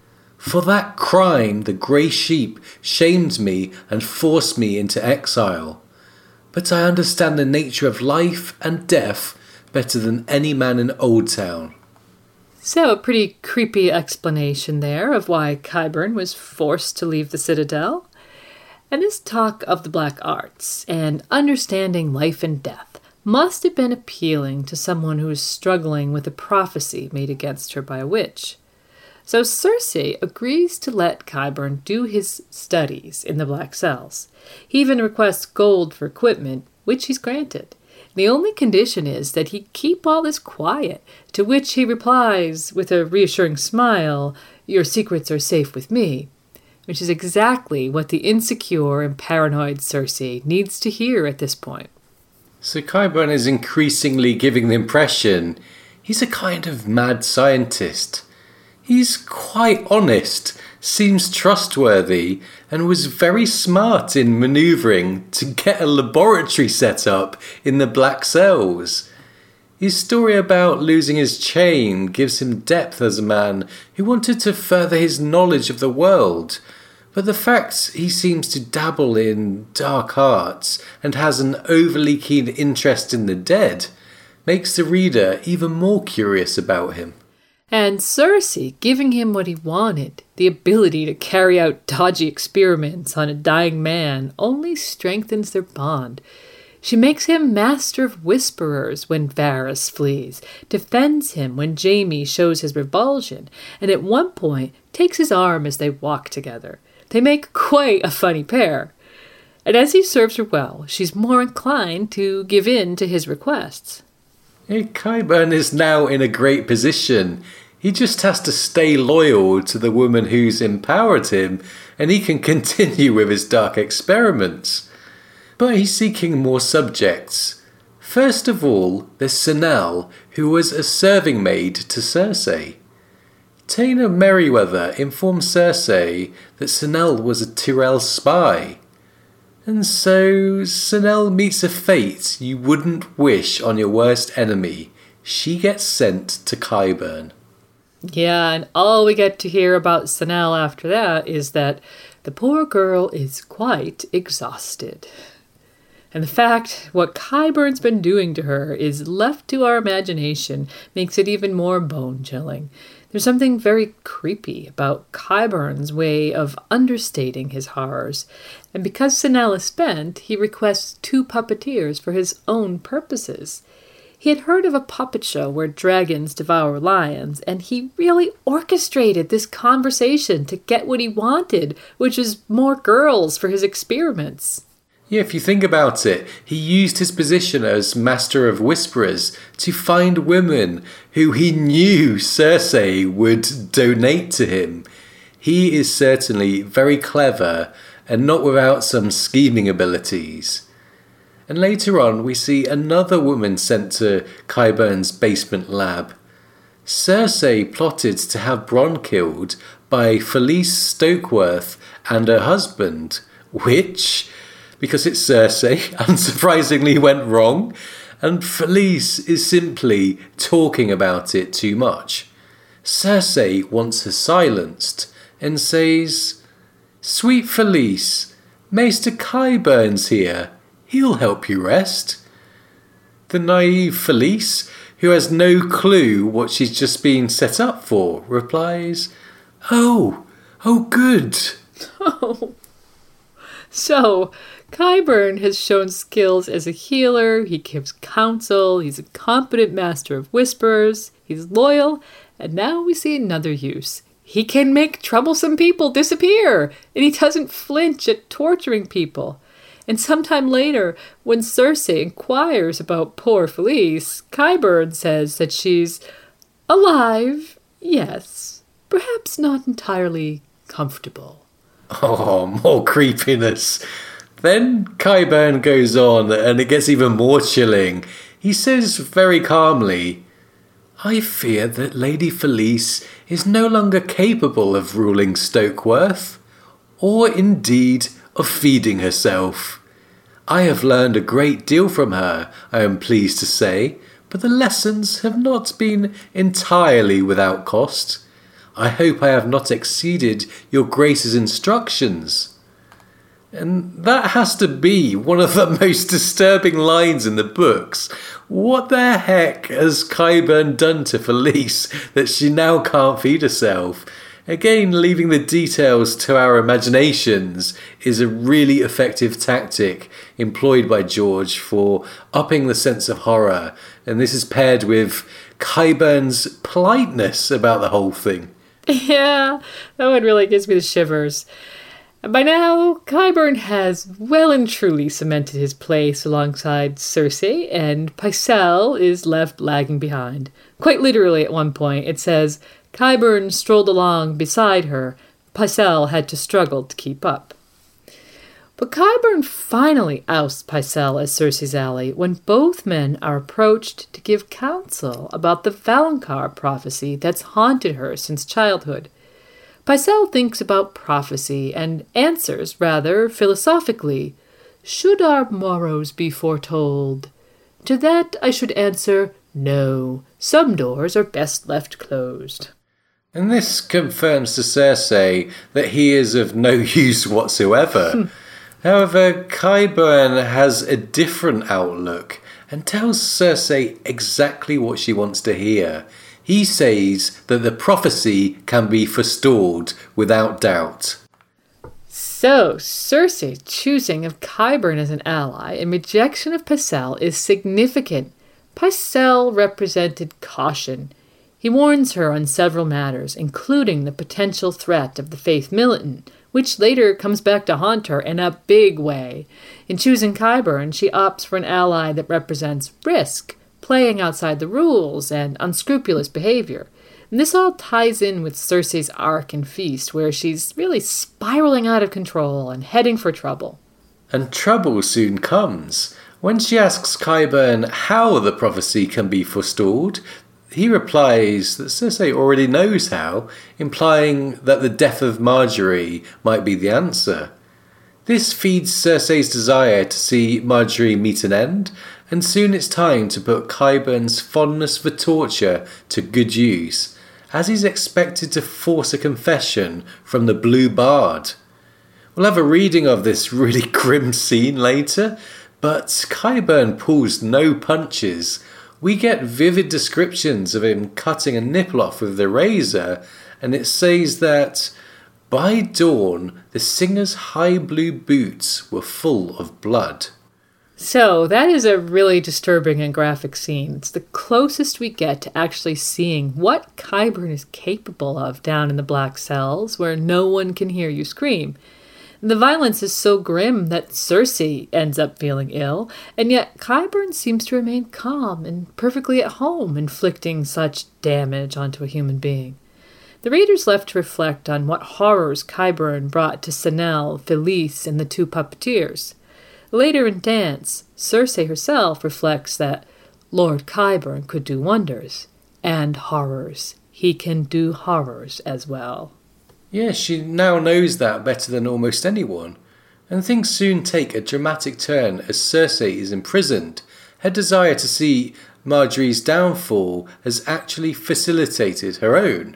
For that crime the grey sheep shamed me and forced me into exile. But I understand the nature of life and death better than any man in Oldtown." So, a pretty creepy explanation there of why Qyburn was forced to leave the Citadel. And this talk of the black arts and understanding life and death must have been appealing to someone who was struggling with a prophecy made against her by a witch. So Cersei agrees to let Qyburn do his studies in the black cells. He even requests gold for equipment, which he's granted. The only condition is that he keep all this quiet, to which he replies with a reassuring smile, "Your secrets are safe with me," which is exactly what the insecure and paranoid Cersei needs to hear at this point. So Qyburn is increasingly giving the impression he's a kind of mad scientist. He's quite honest, seems trustworthy, and was very smart in manoeuvring to get a laboratory set up in the black cells. His story about losing his chain gives him depth as a man who wanted to further his knowledge of the world, but the fact he seems to dabble in dark arts and has an overly keen interest in the dead makes the reader even more curious about him. And Cersei giving him what he wanted, the ability to carry out dodgy experiments on a dying man, only strengthens their bond. She makes him Master of Whisperers when Varys flees, defends him when Jaime shows his revulsion, and at one point takes his arm as they walk together. They make quite a funny pair. And as he serves her well, she's more inclined to give in to his requests. Qyburn is now in a great position. He just has to stay loyal to the woman who's empowered him, and he can continue with his dark experiments. But he's seeking more subjects. First of all, there's Sinel, who was a serving maid to Cersei. Taena Merryweather informed Cersei that Sinel was a Tyrell spy. And so Sinel meets a fate you wouldn't wish on your worst enemy. She gets sent to Qyburn. Yeah, and all we get to hear about Sinel after that is that the poor girl is quite exhausted. And the fact what Qyburn's been doing to her is left to our imagination makes it even more bone-chilling. There's something very creepy about Qyburn's way of understating his horrors. And because Sinel is spent, he requests 2 puppeteers for his own purposes. He had heard of a puppet show where dragons devour lions, and he really orchestrated this conversation to get what he wanted, which is more girls for his experiments. Yeah, if you think about it, he used his position as Master of Whisperers to find women who he knew Cersei would donate to him. He is certainly very clever and not without some scheming abilities. And later on, we see another woman sent to Qyburn's basement lab. Cersei plotted to have Bronn killed by Falyse Stokeworth and her husband, which, because it's Cersei, unsurprisingly went wrong, and Falyse is simply talking about it too much. Cersei wants her silenced and says, "Sweet Falyse, Maester Qyburn's here. He'll help you rest." The naive Falyse, who has no clue what she's just been set up for, replies, Oh, good." Oh. So, Qyburn has shown skills as a healer, he gives counsel, he's a competent master of whispers, he's loyal, and now we see another use. He can make troublesome people disappear, and he doesn't flinch at torturing people. And sometime later, when Cersei inquires about poor Falyse, Qyburn says that she's alive, yes, perhaps not entirely comfortable. Oh, more creepiness. Then Qyburn goes on, and it gets even more chilling. He says very calmly, "I fear that Lady Falyse is no longer capable of ruling Stokeworth, or indeed of feeding herself. I have learned a great deal from her, I am pleased to say, but the lessons have not been entirely without cost. I hope I have not exceeded your Grace's instructions." And that has to be one of the most disturbing lines in the books. What the heck has Qyburn done to Falyse that she now can't feed herself? Again, leaving the details to our imaginations is a really effective tactic employed by George for upping the sense of horror, and this is paired with Qyburn's politeness about the whole thing. Yeah, that one really gives me the shivers. By now, Qyburn has well and truly cemented his place alongside Cersei, and Pycelle is left lagging behind. Quite literally at one point, it says, Qyburn strolled along beside her. Pycelle had to struggle to keep up. But Qyburn finally ousts Pycelle as Cersei's ally when both men are approached to give counsel about the Valonqar prophecy that's haunted her since childhood. Pycelle thinks about prophecy and answers rather philosophically, "Should our morrows be foretold?" To that I should answer, no, some doors are best left closed. And this confirms to Cersei that he is of no use whatsoever. However, Qyburn has a different outlook and tells Cersei exactly what she wants to hear. He says that the prophecy can be forestalled without doubt. So, Cersei's choosing of Qyburn as an ally in rejection of Pycelle is significant. Pycelle represented caution. He warns her on several matters, including the potential threat of the Faith Militant, which later comes back to haunt her in a big way. In choosing Qyburn, she opts for an ally that represents risk, playing outside the rules, and unscrupulous behavior. And this all ties in with Cersei's arc in Feast, where she's really spiraling out of control and heading for trouble. And trouble soon comes. When she asks Qyburn how the prophecy can be forestalled, he replies that Cersei already knows how, implying that the death of Margaery might be the answer. This feeds Cersei's desire to see Margaery meet an end, and soon it's time to put Qyburn's fondness for torture to good use, as he's expected to force a confession from the Blue Bard. We'll have a reading of this really grim scene later, but Qyburn pulls no punches. We get vivid descriptions of him cutting a nipple off with the razor, and it says that by dawn the singer's high blue boots were full of blood. So that is a really disturbing and graphic scene. It's the closest we get to actually seeing what Qyburn is capable of down in the black cells where no one can hear you scream. The violence is so grim that Cersei ends up feeling ill, and yet Qyburn seems to remain calm and perfectly at home inflicting such damage onto a human being. The reader's left to reflect on what horrors Qyburn brought to Sanel, Felice, and the two puppeteers. Later in Dance, Cersei herself reflects that Lord Qyburn could do wonders, and horrors. He can do horrors as well. Yeah, she now knows that better than almost anyone, and things soon take a dramatic turn as Cersei is imprisoned. Her desire to see Margaery's downfall has actually facilitated her own.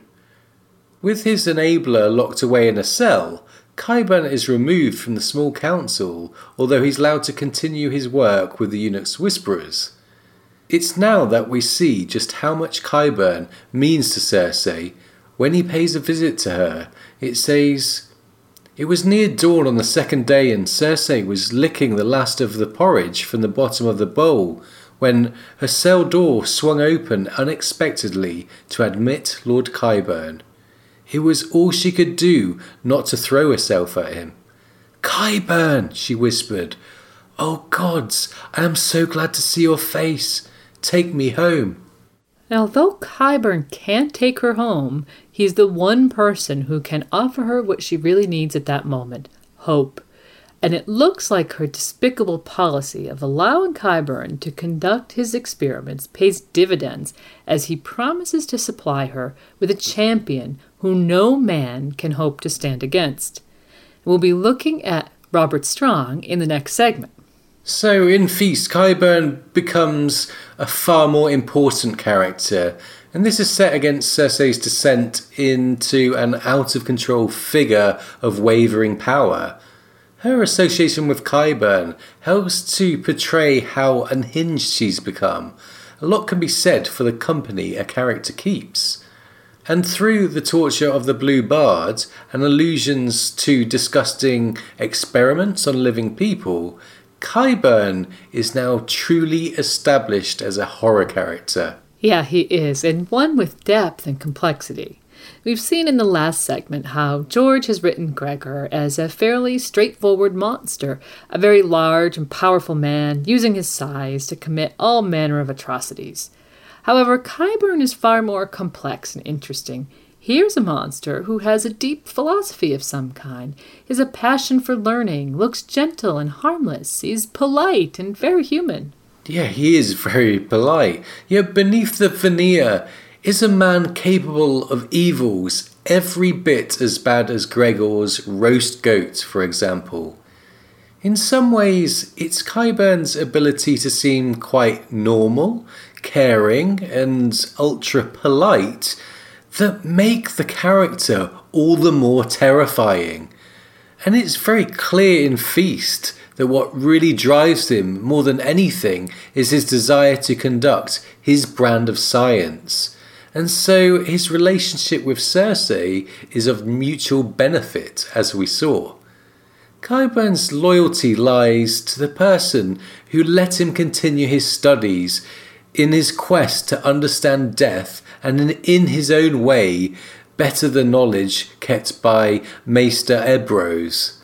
With his enabler locked away in a cell, Qyburn is removed from the small council, although he's allowed to continue his work with the Eunuch's Whisperers. It's now that we see just how much Qyburn means to Cersei. When he pays a visit to her, it says, "It was near dawn on the second day, and Cersei was licking the last of the porridge from the bottom of the bowl, when her cell door swung open unexpectedly to admit Lord Qyburn. It was all she could do not to throw herself at him. 'Qyburn,' she whispered. 'Oh gods, I am so glad to see your face. Take me home.'" And although Qyburn can't take her home, he's the one person who can offer her what she really needs at that moment, hope. And it looks like her despicable policy of allowing Qyburn to conduct his experiments pays dividends as he promises to supply her with a champion who no man can hope to stand against. We'll be looking at Robert Strong in the next segment. So in Feast, Qyburn becomes a far more important character, and this is set against Cersei's descent into an out-of-control figure of wavering power. Her association with Qyburn helps to portray how unhinged she's become. A lot can be said for the company a character keeps. And through the torture of the Blue Bard and allusions to disgusting experiments on living people, Qyburn is now truly established as a horror character. Yeah, he is, and one with depth and complexity. We've seen in the last segment how George has written Gregor as a fairly straightforward monster, a very large and powerful man using his size to commit all manner of atrocities. However, Qyburn is far more complex and interesting. Here's a monster who has a deep philosophy of some kind, has a passion for learning, looks gentle and harmless, he's polite and very human. Yeah, he is very polite, yet beneath the veneer is a man capable of evils every bit as bad as Gregor's roast goat, for example. In some ways, it's Qyburn's ability to seem quite normal, caring, and ultra-polite that make the character all the more terrifying. And it's very clear in Feast that what really drives him more than anything is his desire to conduct his brand of science. And so his relationship with Cersei is of mutual benefit, as we saw. Qyburn's loyalty lies to the person who let him continue his studies in his quest to understand death and in his own way better the knowledge kept by Maester Ebrose.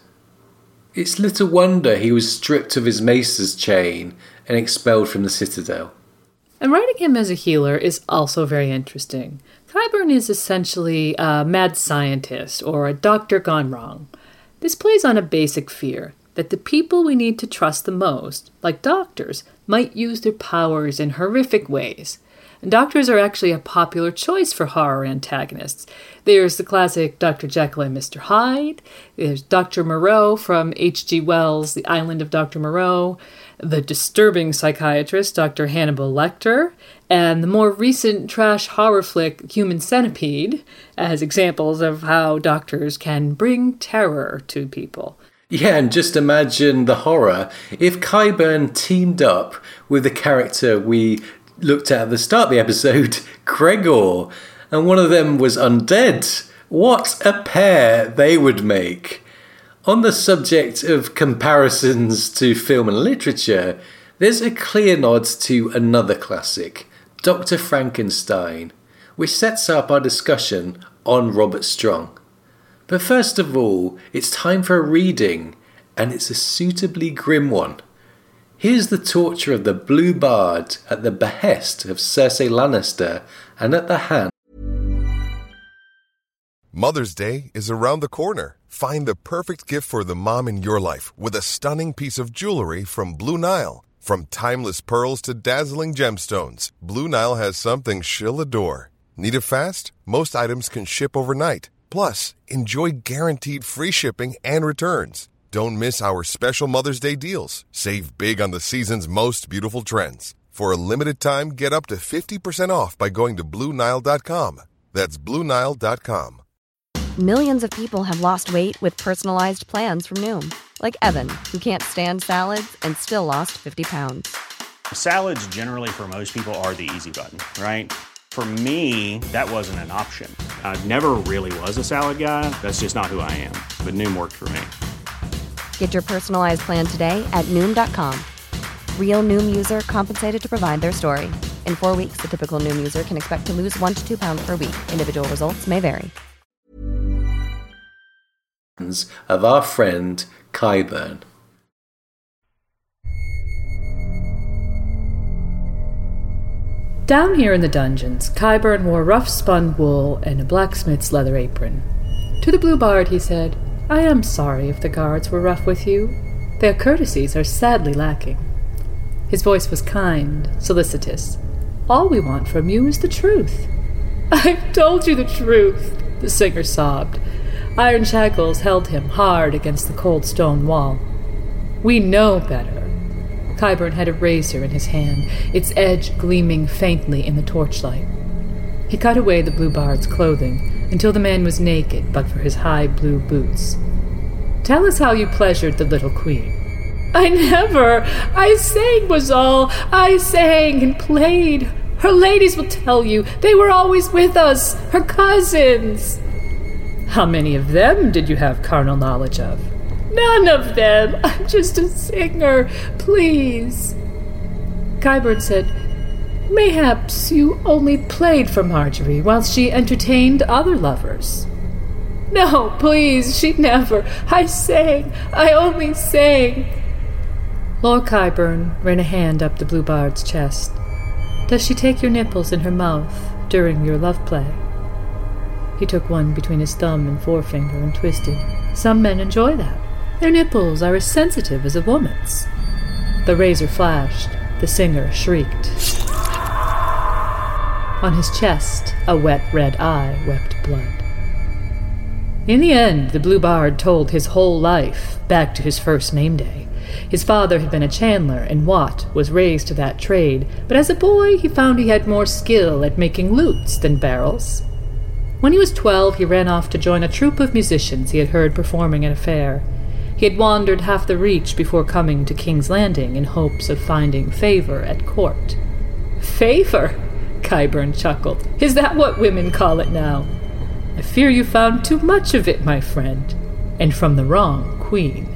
It's little wonder he was stripped of his maester's chain and expelled from the Citadel. And writing him as a healer is also very interesting. Qyburn is essentially a mad scientist or a doctor gone wrong. This plays on a basic fear, that the people we need to trust the most, like doctors, might use their powers in horrific ways. And doctors are actually a popular choice for horror antagonists. There's the classic Dr. Jekyll and Mr. Hyde. There's Dr. Moreau from H.G. Wells' The Island of Dr. Moreau. The disturbing psychiatrist, Dr. Hannibal Lecter. And the more recent trash horror flick, Human Centipede, as examples of how doctors can bring terror to people. Yeah, and just imagine the horror if Qyburn teamed up with the character we looked at the start of the episode, Gregor, and one of them was undead. What a pair they would make. On the subject of comparisons to film and literature, there's a clear nod to another classic, Dr. Frankenstein, which sets up our discussion on Robert Strong. But first of all, it's time for a reading, and it's a suitably grim one. Here's the torture of the Blue Bard at the behest of Cersei Lannister and at the hand. Mother's Day is around the corner. Find the perfect gift for the mom in your life with a stunning piece of jewelry from Blue Nile. From timeless pearls to dazzling gemstones, Blue Nile has something she'll adore. Need it fast? Most items can ship overnight. Plus, enjoy guaranteed free shipping and returns. Don't miss our special Mother's Day deals. Save big on the season's most beautiful trends. For a limited time, get up to 50% off by going to BlueNile.com. That's BlueNile.com. Millions of people have lost weight with personalized plans from Noom. Like Evan, who can't stand salads and still lost 50 pounds. Salads generally for most people are the easy button, right? For me, that wasn't an option. I never really was a salad guy. That's just not who I am. But Noom worked for me. Get your personalized plan today at Noom.com. Real Noom user compensated to provide their story. In 4 weeks, the typical Noom user can expect to lose 1 to 2 pounds per week. Individual results may vary. Of our friend Qyburn. Down here in the dungeons, Qyburn wore rough spun wool and a blacksmith's leather apron. To the Blue Bard he said, "I am sorry if the guards were rough with you. Their courtesies are sadly lacking." His voice was kind, solicitous. "All we want from you is the truth." "I've told you the truth," the singer sobbed. Iron shackles held him hard against the cold stone wall. "We know better." Qyburn had a razor in his hand, its edge gleaming faintly in the torchlight. He cut away the Blue Bard's clothing until the man was naked but for his high blue boots. "Tell us how you pleasured the little queen." "I never! I sang was all. I sang and played. Her ladies will tell you. They were always with us, her cousins." "How many of them did you have carnal knowledge of?" "None of them. I'm just a singer. Please." Qyburn said, "Mayhaps you only played for Marjorie whilst she entertained other lovers." "No, please, she never. I sang. I only sang." Lord Qyburn ran a hand up the Blue Bard's chest. "Does she take your nipples in her mouth during your love play?" He took one between his thumb and forefinger and twisted. "Some men enjoy that. Their nipples are as sensitive as a woman's." The razor flashed. The singer shrieked. On his chest, a wet red eye wept blood. In the end, the Blue Bard told his whole life, back to his first name day. His father had been a chandler, and Watt was raised to that trade, but as a boy he found he had more skill at making lutes than barrels. When he was 12, he ran off to join a troupe of musicians he had heard performing at a fair. He had wandered half the reach before coming to King's Landing in hopes of finding favor at court. "Favor?" Qyburn chuckled. "Is that what women call it now? I fear you found too much of it, my friend, and from the wrong queen."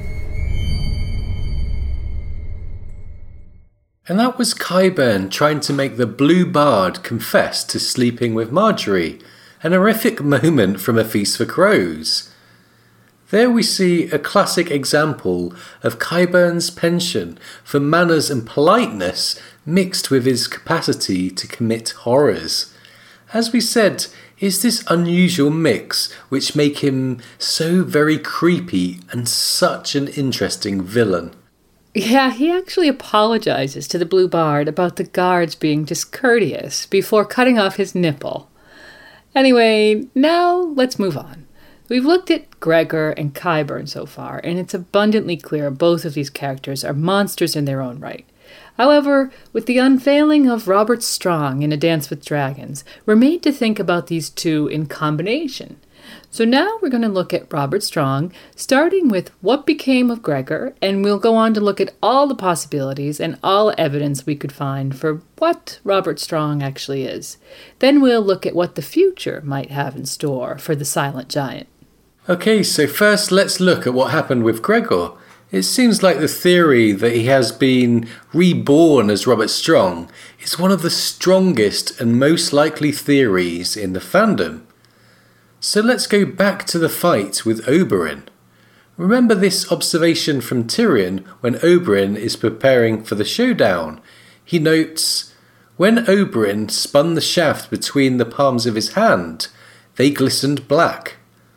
And that was Qyburn trying to make the Blue Bard confess to sleeping with Marjorie, an horrific moment from A Feast for Crows. There we see a classic example of Qyburn's penchant for manners and politeness mixed with his capacity to commit horrors. As we said, it's this unusual mix which make him so very creepy and such an interesting villain. Yeah, he actually apologizes to the Blue Bard about the guards being discourteous before cutting off his nipple. Anyway, now let's move on. We've looked at Gregor and Qyburn so far, and it's abundantly clear both of these characters are monsters in their own right. However, with the unveiling of Robert Strong in A Dance with Dragons, we're made to think about these two in combination. So now we're going to look at Robert Strong, starting with what became of Gregor, and we'll go on to look at all the possibilities and all evidence we could find for what Robert Strong actually is. Then we'll look at what the future might have in store for the silent giant. Okay, so first let's look at what happened with Gregor. It seems like the theory that he has been reborn as Robert Strong is one of the strongest and most likely theories in the fandom. So let's go back to the fight with Oberyn. Remember this observation from Tyrion when Oberyn is preparing for the showdown. He notes, "When Oberyn spun the shaft between the palms of his hand, they glistened black.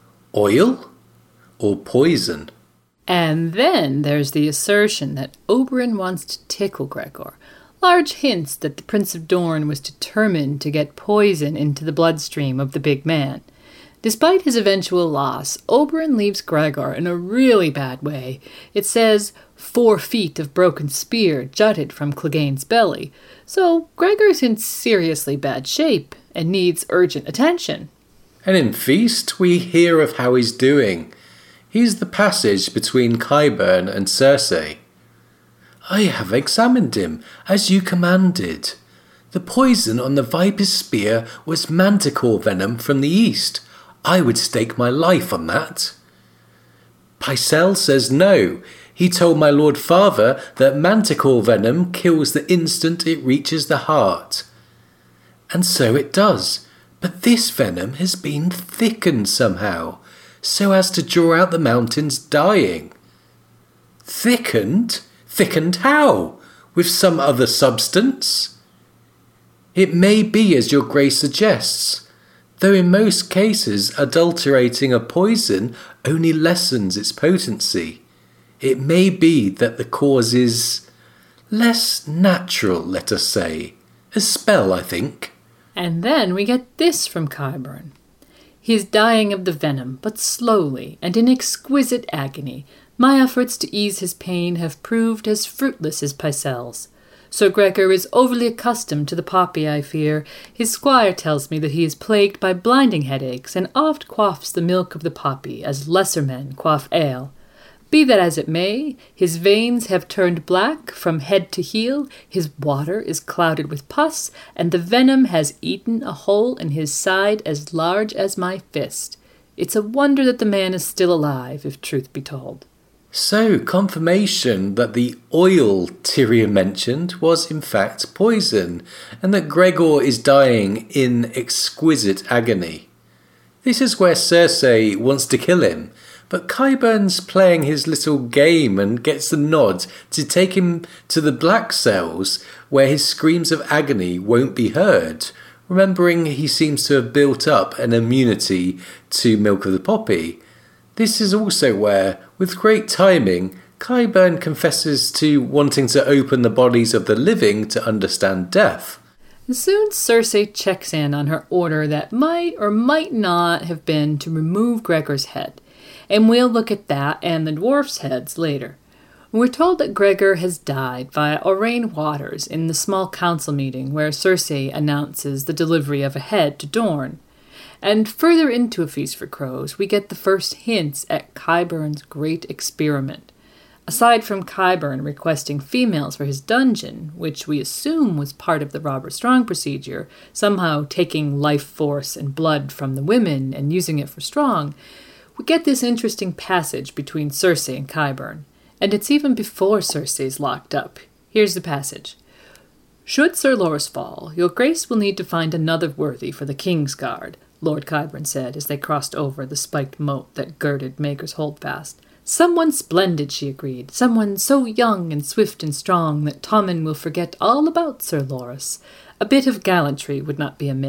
Oil or poison?" And then there's the assertion that Oberyn wants to tickle Gregor. Large hints that the Prince of Dorne was determined to get poison into the bloodstream of the big man. Despite his eventual loss, Oberyn leaves Gregor in a really bad way. It says 4 feet of broken spear jutted from Clegane's belly, so Gregor's in seriously bad shape and needs urgent attention. And in Feast, we hear of how he's doing. Here's the passage between Qyburn and Cersei. "I have examined him, as you commanded. The poison on the viper's spear was manticore venom from the east. I would stake my life on that." Pycelle says no. He told my lord father that manticore venom kills the instant it reaches the heart. And so it does, but this venom has been thickened somehow, so as to draw out the mountains dying. Thickened? Thickened how? With some other substance? It may be as your grace suggests, though in most cases adulterating a poison only lessens its potency. It may be that the cause is less natural, let us say. A spell, I think. And then we get this from Qyburn. He is dying of the venom, but slowly and in exquisite agony. My efforts to ease his pain have proved as fruitless as Pycelle's. Sir Gregor is overly accustomed to the poppy, I fear. His squire tells me that he is plagued by blinding headaches, and oft quaffs the milk of the poppy, as lesser men quaff ale. Be that as it may, his veins have turned black from head to heel, his water is clouded with pus, and the venom has eaten a hole in his side as large as my fist. It's a wonder that the man is still alive, if truth be told. So, confirmation that the oil Tyrion mentioned was in fact poison, and that Gregor is dying in exquisite agony. This is where Cersei wants to kill him, but Qyburn's playing his little game and gets the nod to take him to the black cells where his screams of agony won't be heard, remembering he seems to have built up an immunity to milk of the poppy. This is also where, with great timing, Qyburn confesses to wanting to open the bodies of the living to understand death. Soon Cersei checks in on her order that might or might not have been to remove Gregor's head, and we'll look at that and the dwarfs' heads later. We're told that Gregor has died via Oraine Waters in the small council meeting where Cersei announces the delivery of a head to Dorne. And further into A Feast for Crows, we get the first hints at Qyburn's great experiment. Aside from Qyburn requesting females for his dungeon, which we assume was part of the Robert Strong procedure, somehow taking life force and blood from the women and using it for Strong, we get this interesting passage between Cersei and Qyburn. And it's even before Cersei's locked up. Here's the passage. "Should Sir Loras fall, your grace will need to find another worthy for the King's Guard," Lord Qyburn said as they crossed over the spiked moat that girded Maegor's Holdfast. "Someone splendid," she agreed. "Someone so young and swift and strong that Tommen will forget all about Sir Loras. A bit of gallantry would not be amiss.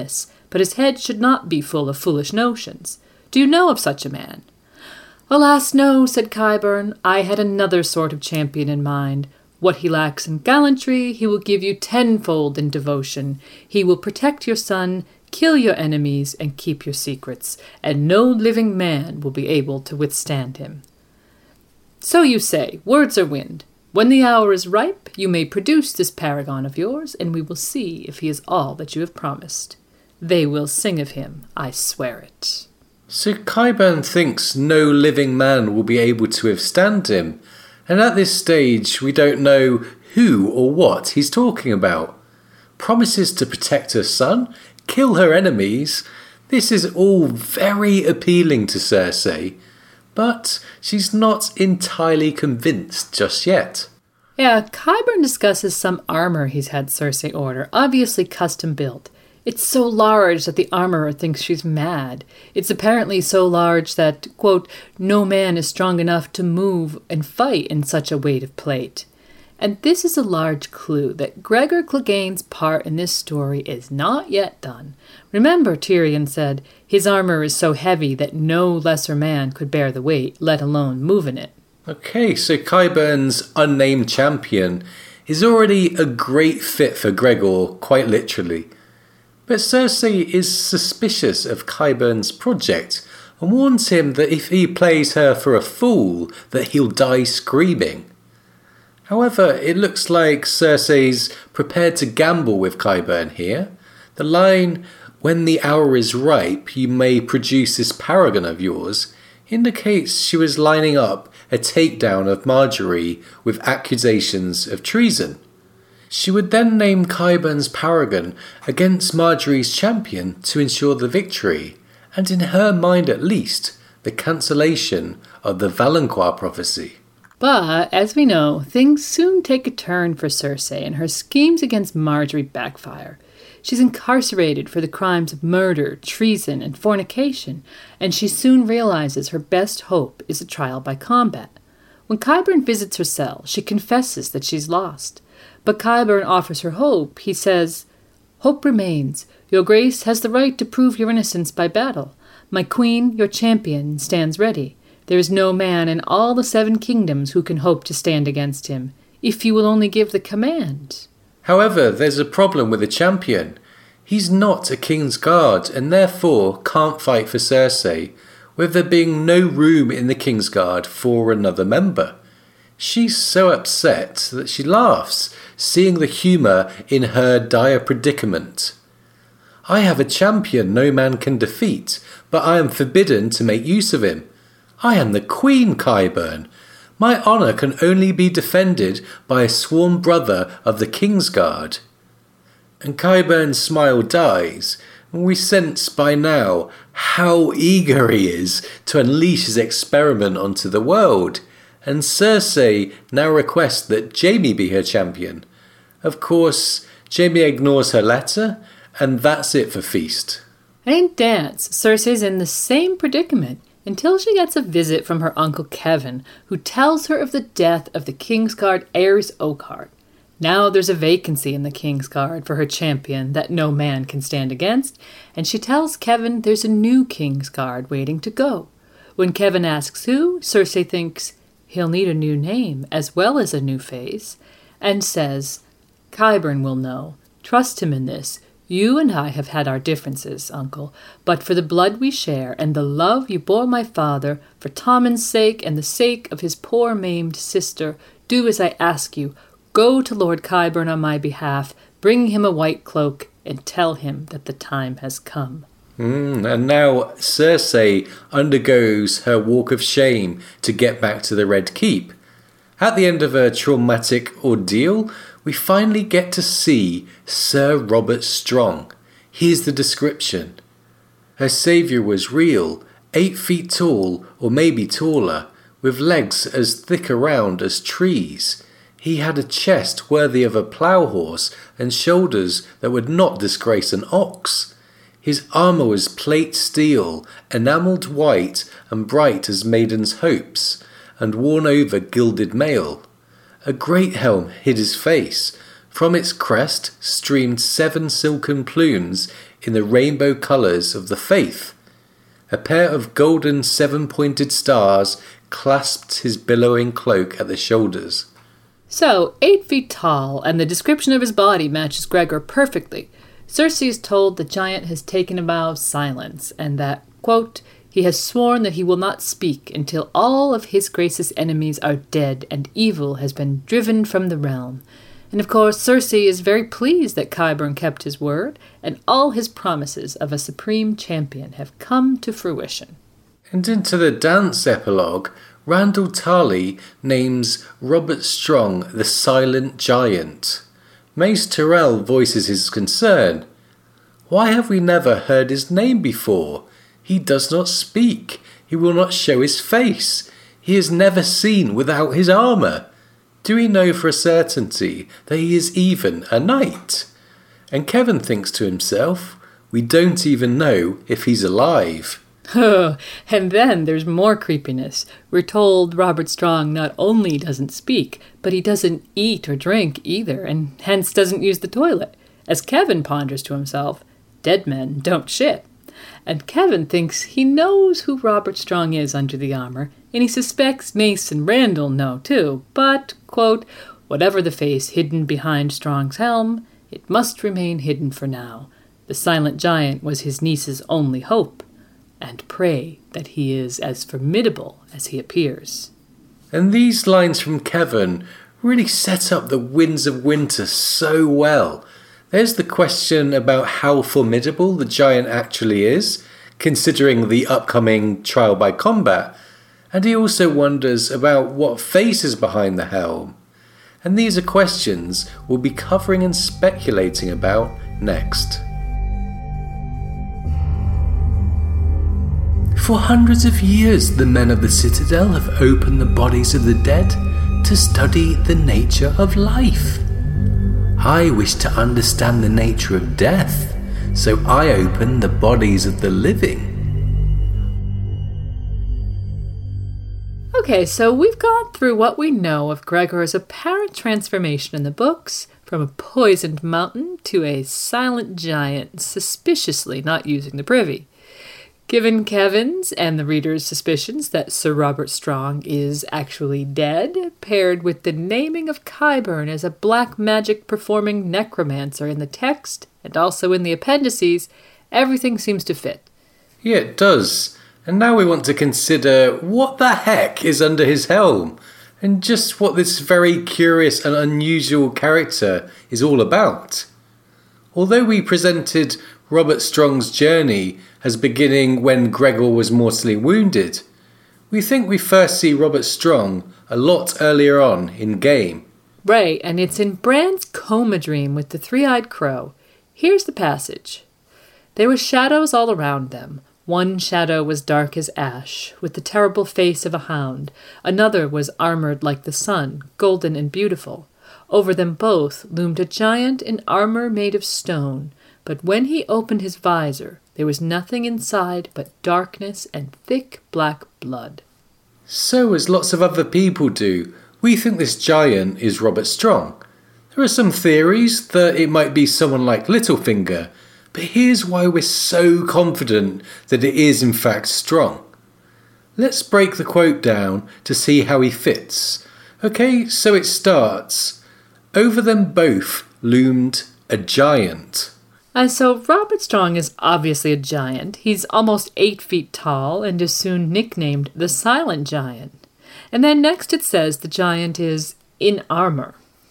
but his head should not be full of foolish notions. Do you know of such a man?" "Alas, no," said Qyburn. "I had another sort of champion in mind. What he lacks in gallantry, he will give you tenfold in devotion. He will protect your son, kill your enemies, and keep your secrets, and no living man will be able to withstand him. So you say, words are wind. When the hour is ripe, you may produce this paragon of yours, and we will see if he is all that you have promised. They will sing of him, I swear it." So Qyburn thinks no living man will be able to withstand him, and at this stage we don't know who or what he's talking about. Promises to protect her son, kill her enemies. This is all very appealing to Cersei, but she's not entirely convinced just yet. Yeah, Qyburn discusses some armor he's had Cersei order, obviously custom built. It's so large that the armorer thinks she's mad. It's apparently so large that, quote, "no man is strong enough to move and fight in such a weight of plate." And this is a large clue that Gregor Clegane's part in this story is not yet done. Remember, Tyrion said, his armor is so heavy that no lesser man could bear the weight, let alone move in it. Okay, so Qyburn's unnamed champion is already a great fit for Gregor, quite literally. But Cersei is suspicious of Qyburn's project and warns him that if he plays her for a fool, that he'll die screaming. However, it looks like Cersei's prepared to gamble with Qyburn here. The line, "when the hour is ripe, you may produce this paragon of yours," indicates she was lining up a takedown of Margaery with accusations of treason. She would then name Qyburn's paragon against Margaery's champion to ensure the victory, and in her mind at least, the cancellation of the Valancourt prophecy. But, as we know, things soon take a turn for Cersei, and her schemes against Margaery backfire. She's incarcerated for the crimes of murder, treason, and fornication, and she soon realizes her best hope is a trial by combat. When Qyburn visits her cell, she confesses that she's lost. But Qyburn offers her hope. He says, "Hope remains. Your Grace has the right to prove your innocence by battle. My queen, your champion, stands ready. There is no man in all the 7 kingdoms who can hope to stand against him, if you will only give the command." However, there's a problem with the champion. He's not a King's Guard and therefore can't fight for Cersei, with there being no room in the King's Guard for another member. She's so upset that she laughs, seeing the humour in her dire predicament. "I have a champion no man can defeat, but I am forbidden to make use of him. I am the Queen, Qyburn. My honour can only be defended by a sworn brother of the King's Guard." And Qyburn's smile dies, and we sense by now how eager he is to unleash his experiment onto the world. And Cersei now requests that Jaime be her champion. Of course, Jaime ignores her letter, and that's it for Feast. And in Dance, Cersei's in the same predicament until she gets a visit from her uncle Kevin, who tells her of the death of the Kingsguard Aerys Oakheart. Now there's a vacancy in the Kingsguard for her champion that no man can stand against, and she tells Kevin there's a new Kingsguard waiting to go. When Kevin asks who, Cersei thinks, he'll need a new name as well as a new face, and says, "Qyburn will know. Trust him in this. You and I have had our differences, uncle, but for the blood we share and the love you bore my father, for Tommen's sake and the sake of his poor maimed sister, do as I ask you. Go to Lord Qyburn on my behalf, bring him a white cloak, and tell him that the time has come." And now Cersei undergoes her walk of shame to get back to the Red Keep. At the end of her traumatic ordeal, we finally get to see Sir Robert Strong. Here's the description. Her saviour was real, 8 feet tall, or maybe taller, with legs as thick around as trees. He had a chest worthy of a plough horse and shoulders that would not disgrace an ox. His armour was plate steel, enamelled white and bright as maiden's hopes, and worn over gilded mail. A great helm hid his face. From its crest streamed 7 silken plumes, in the rainbow colours of the faith. A pair of golden 7-pointed stars clasped his billowing cloak at the shoulders. So, 8 feet tall, and the description of his body matches Gregor perfectly. Cersei is told the giant has taken a vow of silence, and that, quote, he has sworn that he will not speak until all of his grace's enemies are dead and evil has been driven from the realm. And of course, Cersei is very pleased that Qyburn kept his word, and all his promises of a supreme champion have come to fruition. And into the dance epilogue, Randall Tarley names Robert Strong the Silent Giant. Mace Tyrell voices his concern. Why have we never heard his name before? He does not speak. He will not show his face. He is never seen without his armour. Do we know for a certainty that he is even a knight? And Kevin thinks to himself, we don't even know if he's alive. Oh, and then there's more creepiness. We're told Robert Strong not only doesn't speak, but he doesn't eat or drink either, and hence doesn't use the toilet. As Kevin ponders to himself, dead men don't shit. And Kevin thinks he knows who Robert Strong is under the armor, and he suspects Mace and Randall know too, but, quote, whatever the face hidden behind Strong's helm, it must remain hidden for now. The silent giant was his niece's only hope, and pray that he is as formidable as he appears. And these lines from Kevin really set up the Winds of Winter so well. There's the question about how formidable the giant actually is, considering the upcoming trial by combat, and he also wonders about what face is behind the helm. And these are questions we'll be covering and speculating about next. For hundreds of years, the men of the Citadel have opened the bodies of the dead to study the nature of life. I wish to understand the nature of death, so I open the bodies of the living. Okay, so we've gone through what we know of Gregor's apparent transformation in the books, from a poisoned mountain to a silent giant suspiciously not using the privy. Given Kevin's and the reader's suspicions that Sir Robert Strong is actually dead, paired with the naming of Qyburn as a black magic performing necromancer in the text and also in the appendices, everything seems to fit. Yeah, it does. And now we want to consider what the heck is under his helm, and just what this very curious and unusual character is all about. Although we presented Robert Strong's journey as beginning when Gregor was mortally wounded, we think we first see Robert Strong a lot earlier on in game. Right, and it's in Bran's coma dream with the three-eyed crow. Here's the passage. There were shadows all around them. One shadow was dark as ash, with the terrible face of a hound. Another was armored like the sun, golden and beautiful. Over them both loomed a giant in armor made of stone. But when he opened his visor, there was nothing inside but darkness and thick black blood. So, as lots of other people do, we think this giant is Robert Strong. There are some theories that it might be someone like Littlefinger, but here's why we're so confident that it is in fact Strong. Let's break the quote down to see how he fits. Okay, so it starts, over them both loomed a giant. And so Robert Strong is obviously a giant. He's almost 8 feet tall and is soon nicknamed the Silent Giant. And then next it says the giant is in armor.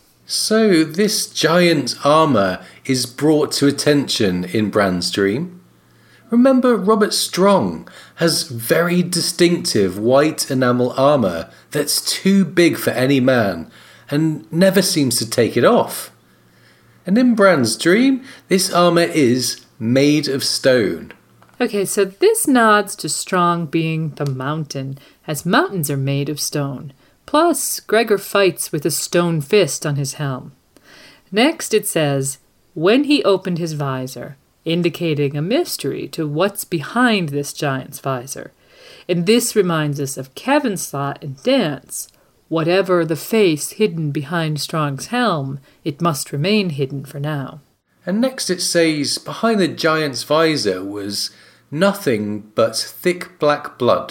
So this giant's armour is brought to attention in Bran's dream. Remember, Robert Strong has very distinctive white enamel armour that's too big for any man and never seems to take it off. And in Bran's dream, this armour is made of stone. Okay, so this nods to Strong being the mountain, as mountains are made of stone. Plus, Gregor fights with a stone fist on his helm. Next it says, when he opened his visor, indicating a mystery to what's behind this giant's visor. And this reminds us of Kevin's thought in Dance. Whatever the face hidden behind Strong's helm, it must remain hidden for now. And next it says, behind the giant's visor was nothing but thick black blood.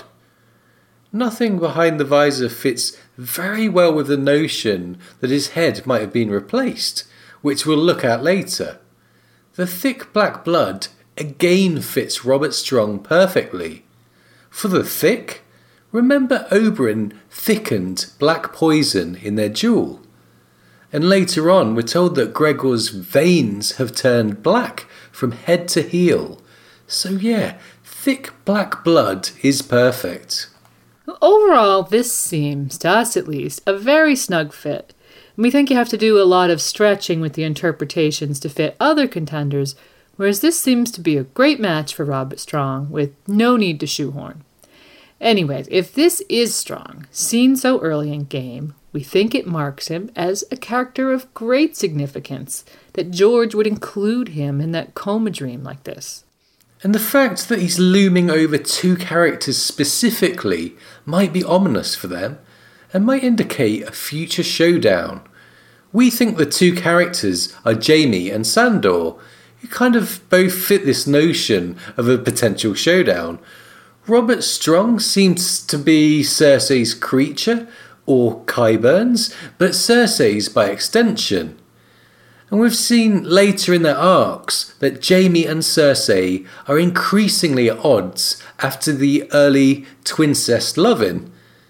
Nothing behind the visor fits very well with the notion that his head might have been replaced, which we'll look at later. The thick black blood again fits Robert Strong perfectly. For the thick, remember Oberyn thickened black poison in their duel. And later on we're told that Gregor's veins have turned black from head to heel. So yeah, thick black blood is perfect. Overall, this seems, to us at least, a very snug fit. We think you have to do a lot of stretching with the interpretations to fit other contenders, whereas this seems to be a great match for Robert Strong, with no need to shoehorn. Anyways, if this is Strong, seen so early in game, we think it marks him as a character of great significance, that George would include him in that coma dream like this. And the fact that he's looming over two characters specifically might be ominous for them, and might indicate a future showdown. We think the two characters are Jaime and Sandor, who kind of both fit this notion of a potential showdown. Robert Strong seems to be Cersei's creature, or Qyburn's, but Cersei's by extension. And we've seen later in their arcs that Jaime and Cersei are increasingly at odds after the early twincest loving.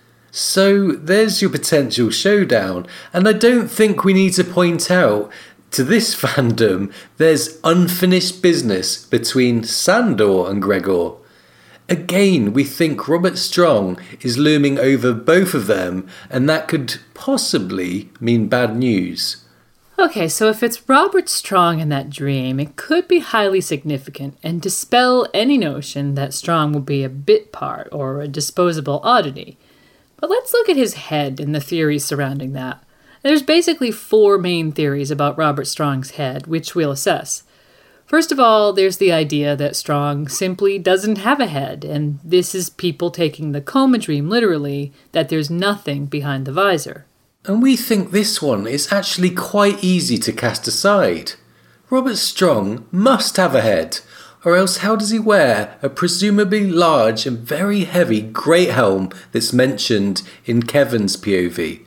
So there's your potential showdown, and I don't think we need to point out to this fandom there's unfinished business between Sandor and Gregor. Again, we think Robert Strong is looming over both of them, and that could possibly mean bad news. Okay, so if it's Robert Strong in that dream, it could be highly significant and dispel any notion that Strong will be a bit part or a disposable oddity. But let's look at his head and the theories surrounding that. There's basically 4 main theories about Robert Strong's head, which we'll assess. First of all, there's the idea that Strong simply doesn't have a head, and this is people taking the coma dream literally, that there's nothing behind the visor. And we think this one is actually quite easy to cast aside. Robert Strong must have a head, or else how does he wear a presumably large and very heavy great helm that's mentioned in Kevan's POV?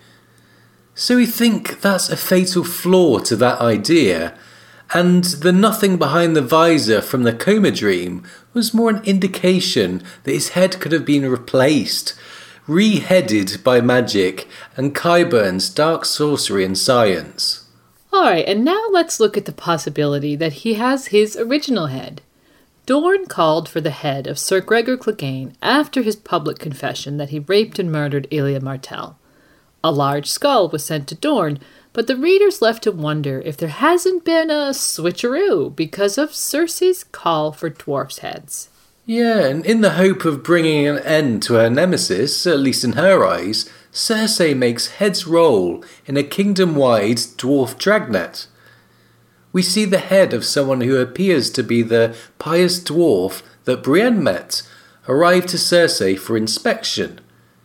So we think that's a fatal flaw to that idea, and the nothing behind the visor from the coma dream was more an indication that his head could have been replaced, re-headed by magic and Qyburn's dark sorcery and science. Alright, and now let's look at the possibility that he has his original head. Dorne called for the head of Sir Gregor Clegane after his public confession that he raped and murdered Elia Martell. A large skull was sent to Dorne, but the reader's left to wonder if there hasn't been a switcheroo because of Cersei's call for dwarfs' heads. Yeah, and in the hope of bringing an end to her nemesis, at least in her eyes, Cersei makes heads roll in a kingdom-wide dwarf dragnet. We see the head of someone who appears to be the pious dwarf that Brienne met, arrive to Cersei for inspection.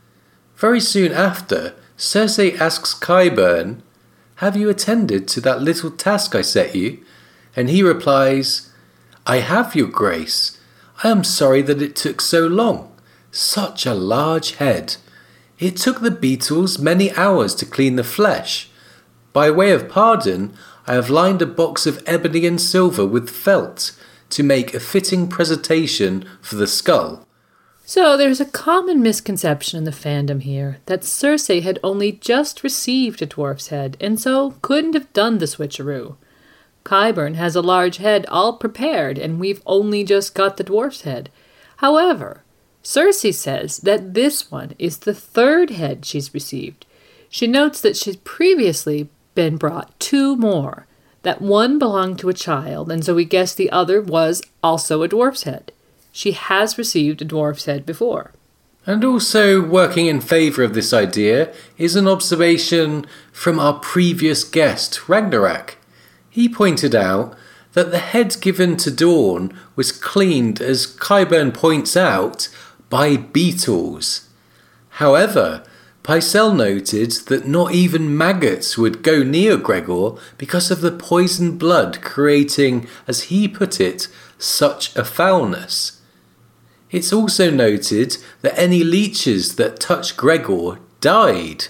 Very soon after, Cersei asks Qyburn, "Have you attended to that little task I set you?" And he replies, "I have, your grace. I am sorry that it took so long. Such a large head. It took the beetles many hours to clean the flesh. By way of pardon, I have lined a box of ebony and silver with felt to make a fitting presentation for the skull." So there's a common misconception in the fandom here that Cersei had only just received a dwarf's head and so couldn't have done the switcheroo. Qyburn has a large head all prepared and we've only just got the dwarf's head. However, Cersei says that this one is the 3rd head she's received. She notes that she's previously been brought 2 more, that one belonged to a child and so we guess the other was also a dwarf's head. She has received a dwarf's head before. And also working in favour of this idea is an observation from our previous guest, Ragnarok. He pointed out that the head given to Dorne was cleaned, as Qyburn points out, by beetles. However, Pycelle noted that not even maggots would go near Gregor because of the poisoned blood creating, as he put it, such a foulness. It's also noted that any leeches that touched Gregor died.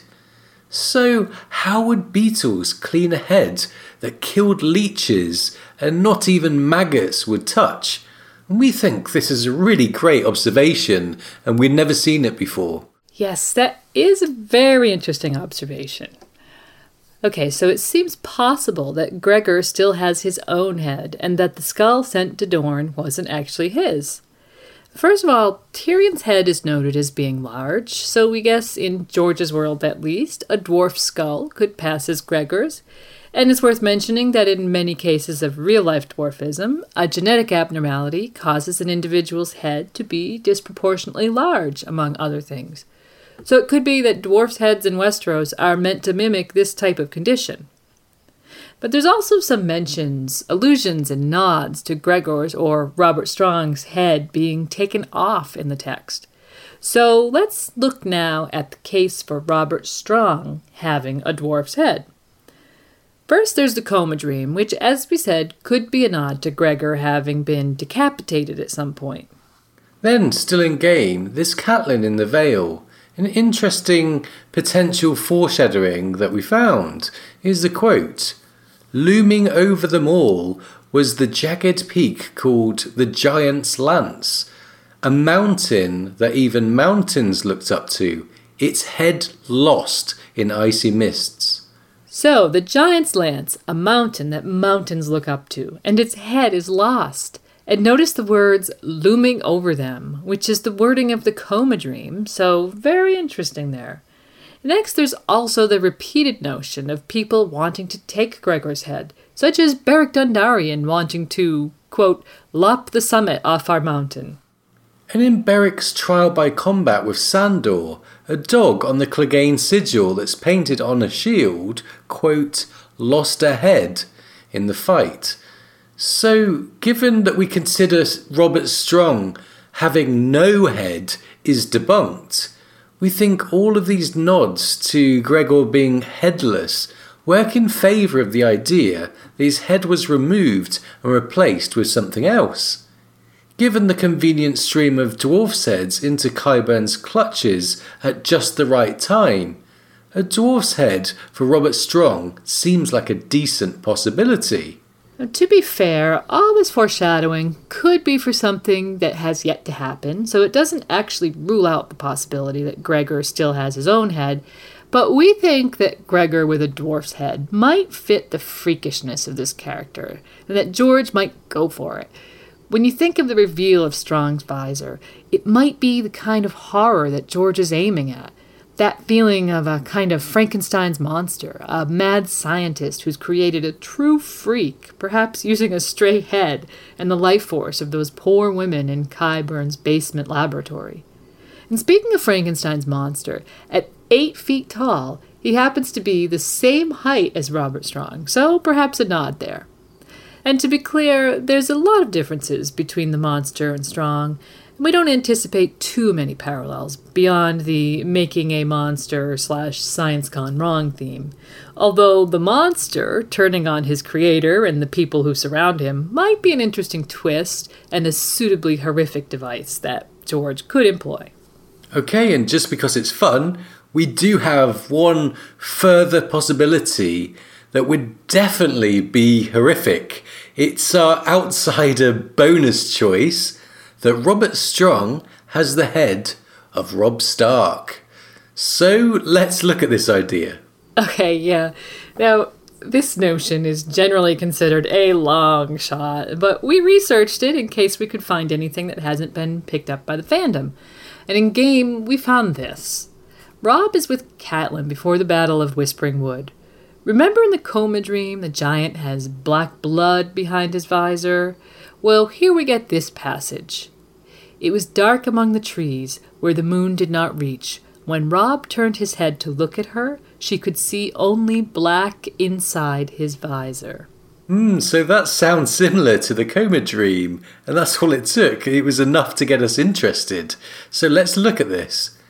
So how would beetles clean a head that killed leeches and not even maggots would touch? We think this is a really great observation and we'd never seen it before. Yes, that is a very interesting observation. Okay, so it seems possible that Gregor still has his own head and that the skull sent to Dorne wasn't actually his. First of all, Tyrion's head is noted as being large, so we guess in George's world at least, a dwarf skull could pass as Gregor's. And it's worth mentioning that in many cases of real-life dwarfism, a genetic abnormality causes an individual's head to be disproportionately large, among other things. So it could be that dwarfs' heads in Westeros are meant to mimic this type of condition. But there's also some mentions, allusions, and nods to Gregor's or Robert Strong's head being taken off in the text. So let's look now at the case for Robert Strong having a dwarf's head. First, there's the coma dream, which, as we said, could be a nod to Gregor having been decapitated at some point. Then, still in game, there's Catelyn in the Vale. An interesting potential foreshadowing that we found is the quote, "Looming over them all was the jagged peak called the Giant's Lance, a mountain that even mountains looked up to, its head lost in icy mists." So, the Giant's Lance, a mountain that mountains look up to, and its head is lost. And notice the words looming over them, which is the wording of the coma dream, so very interesting there. Next, there's also the repeated notion of people wanting to take Gregor's head, such as Beric Dondarrion wanting to, quote, lop the summit off our mountain. And in Beric's trial by combat with Sandor, a dog on the Clegane sigil that's painted on a shield, quote, lost a head in the fight. So, given that we consider Robert Strong having no head is debunked, we think all of these nods to Gregor being headless work in favour of the idea that his head was removed and replaced with something else. Given the convenient stream of dwarf's heads into Qyburn's clutches at just the right time, a dwarf's head for Robert Strong seems like a decent possibility. Now, to be fair, all this foreshadowing could be for something that has yet to happen, so it doesn't actually rule out the possibility that Gregor still has his own head, but we think that Gregor with a dwarf's head might fit the freakishness of this character, and that George might go for it. When you think of the reveal of Strong's visor, it might be the kind of horror that George is aiming at. That feeling of a kind of Frankenstein's monster, a mad scientist who's created a true freak, perhaps using a stray head and the life force of those poor women in Qyburn's basement laboratory. And speaking of Frankenstein's monster, at 8 feet tall, he happens to be the same height as Robert Strong, so perhaps a nod there. And to be clear, there's a lot of differences between the monster and Strong. We don't anticipate too many parallels beyond the making a monster / science gone wrong theme. Although the monster turning on his creator and the people who surround him might be an interesting twist and a suitably horrific device that George could employ. Okay, and just because it's fun, we do have one further possibility that would definitely be horrific. It's our outsider bonus choice that Robert Strong has the head of Robb Stark. So let's look at this idea. Okay, yeah. Now, this notion is generally considered a long shot, but we researched it in case we could find anything that hasn't been picked up by the fandom. And in game, we found this. Robb is with Catelyn before the Battle of Whispering Wood. Remember in the coma dream, the giant has black blood behind his visor? Well, here we get this passage. It was dark among the trees, where the moon did not reach. When Robb turned his head to look at her, she could see only black inside his visor. So that sounds similar to the coma dream, and that's all it took. It was enough to get us interested. So let's look at this.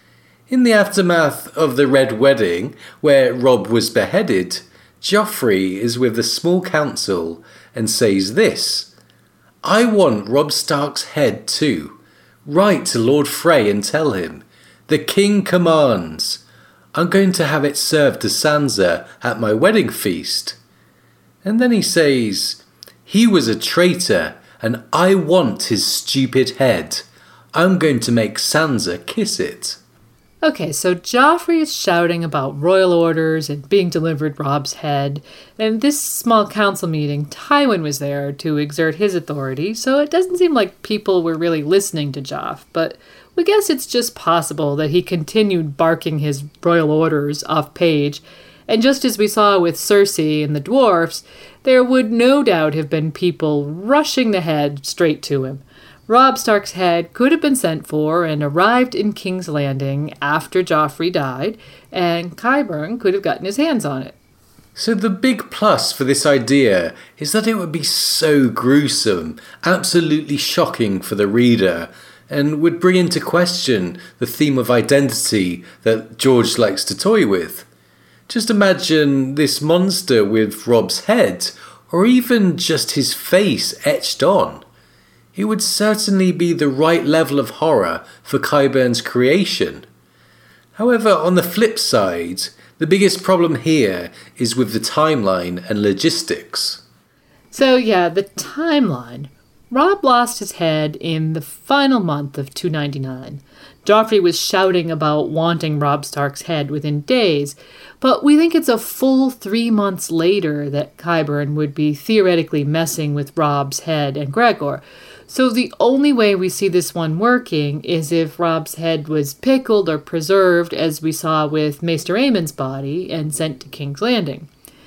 In the aftermath of the Red Wedding, where Robb was beheaded, Joffrey is with the small council and says this: "I want Robb Stark's head too. Write to Lord Frey and tell him, the king commands. I'm going to have it served to Sansa at my wedding feast." And then he says, "He was a traitor and I want his stupid head. I'm going to make Sansa kiss it." Okay, so Joffrey is shouting about royal orders and being delivered Robb's head. And this small council meeting, Tywin was there to exert his authority, so it doesn't seem like people were really listening to Joff. But we guess it's just possible that he continued barking his royal orders off page. And just as we saw with Cersei and the dwarfs, there would no doubt have been people rushing the head straight to him. Robb Stark's head could have been sent for and arrived in King's Landing after Joffrey died, and Qyburn could have gotten his hands on it. So the big plus for this idea is that it would be so gruesome, absolutely shocking for the reader, and would bring into question the theme of identity that George likes to toy with. Just imagine this monster with Robb's head, or even just his face etched on. It would certainly be the right level of horror for Qyburn's creation. However, on the flip side, the biggest problem here is with the timeline and logistics. So yeah, the timeline. Robb lost his head in the final month of 299. Joffrey was shouting about wanting Robb Stark's head within days, but we think it's a full 3 months later that Qyburn would be theoretically messing with Robb's head and Gregor. So the only way we see this one working is if Robb's head was pickled or preserved, as we saw with Maester Aemon's body, and sent to King's Landing.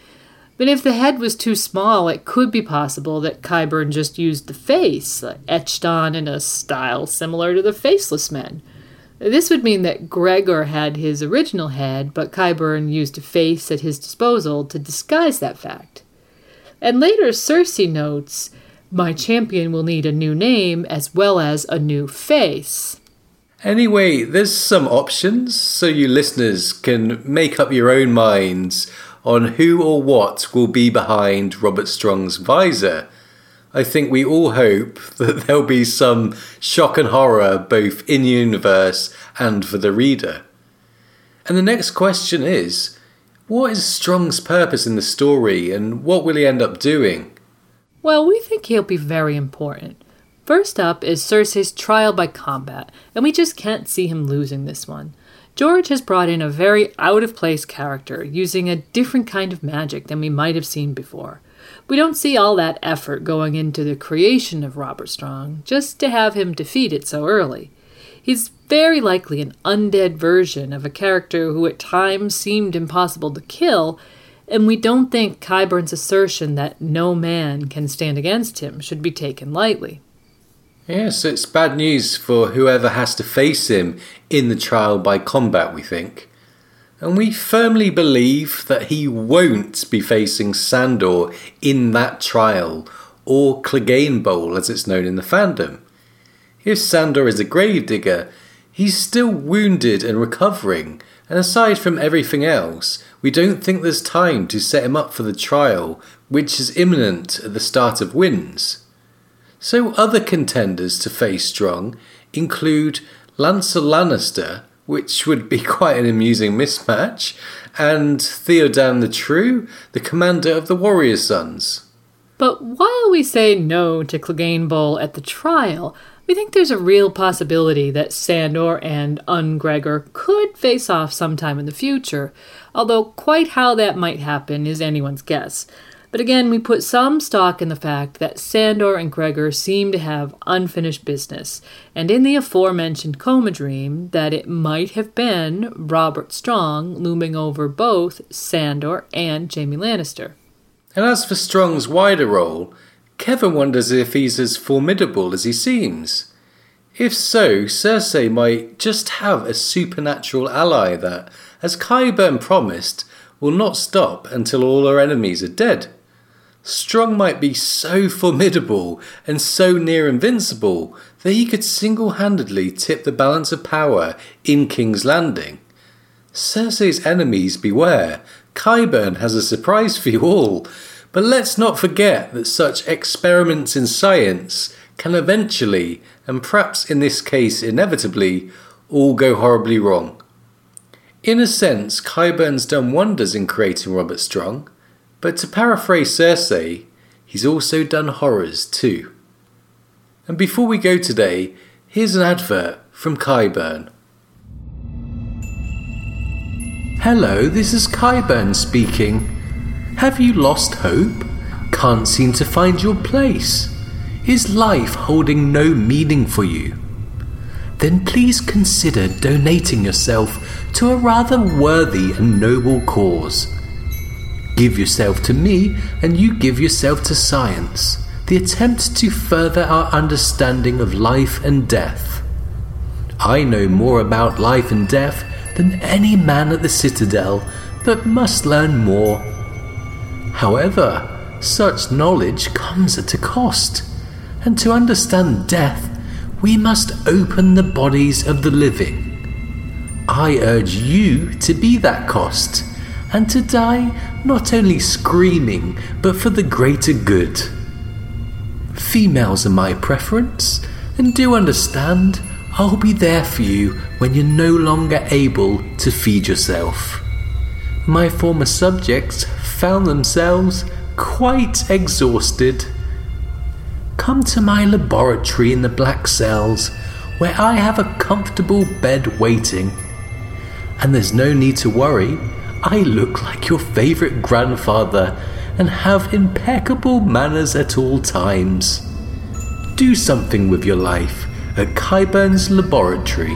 But if the head was too small, it could be possible that Qyburn just used the face, etched on in a style similar to the Faceless Men. This would mean that Gregor had his original head, but Qyburn used a face at his disposal to disguise that fact. And later Cersei notes, "My champion will need a new name as well as a new face." Anyway, there's some options, so you listeners can make up your own minds on who or what will be behind Robert Strong's visor. I think we all hope that there'll be some shock and horror both in universe and for the reader. And the next question is, what is Strong's purpose in the story and what will he end up doing? Well, we think he'll be very important. First up is Cersei's trial by combat, and we just can't see him losing this one. George has brought in a very out-of-place character, using a different kind of magic than we might have seen before. We don't see all that effort going into the creation of Robert Strong, just to have him defeat it so early. He's very likely an undead version of a character who at times seemed impossible to kill, and we don't think Qyburn's assertion that no man can stand against him should be taken lightly. Yes, it's bad news for whoever has to face him in the trial by combat, we think. And we firmly believe that he won't be facing Sandor in that trial, or Clegane Bowl as it's known in the fandom. If Sandor is a gravedigger, he's still wounded and recovering, and aside from everything else, we don't think there's time to set him up for the trial, which is imminent at the start of Winds. So other contenders to face Strong include Lancel Lannister, which would be quite an amusing mismatch, and Theodan the True, the commander of the Warrior Sons. But while we say no to Clegane Bowl at the trial, we think there's a real possibility that Sandor and Ungregor could face off sometime in the future, although quite how that might happen is anyone's guess. But again, we put some stock in the fact that Sandor and Gregor seem to have unfinished business, and in the aforementioned coma dream, that it might have been Robert Strong looming over both Sandor and Jaime Lannister. And as for Strong's wider role, Kevin wonders if he's as formidable as he seems. If so, Cersei might just have a supernatural ally that, as Qyburn promised, will not stop until all her enemies are dead. Strong might be so formidable and so near invincible that he could single-handedly tip the balance of power in King's Landing. Cersei's enemies beware, Qyburn has a surprise for you all, but let's not forget that such experiments in science can eventually, and perhaps in this case inevitably, all go horribly wrong. In a sense, Qyburn's done wonders in creating Robert Strong, but to paraphrase Cersei, he's also done horrors too. And before we go today, here's an advert from Qyburn. Hello, this is Qyburn speaking. Have you lost hope? Can't seem to find your place? Is life holding no meaning for you? Then please consider donating yourself to a rather worthy and noble cause. Give yourself to me and you give yourself to science, the attempt to further our understanding of life and death. I know more about life and death than any man at the Citadel, but must learn more. However, such knowledge comes at a cost, and to understand death, we must open the bodies of the living. I urge you to be that cost, and to die not only screaming, but for the greater good. Females are my preference, and do understand, I'll be there for you when you're no longer able to feed yourself. My former subjects found themselves quite exhausted. Come to my laboratory in the Black Cells, where I have a comfortable bed waiting. And there's no need to worry, I look like your favourite grandfather and have impeccable manners at all times. Do something with your life at Qyburn's laboratory.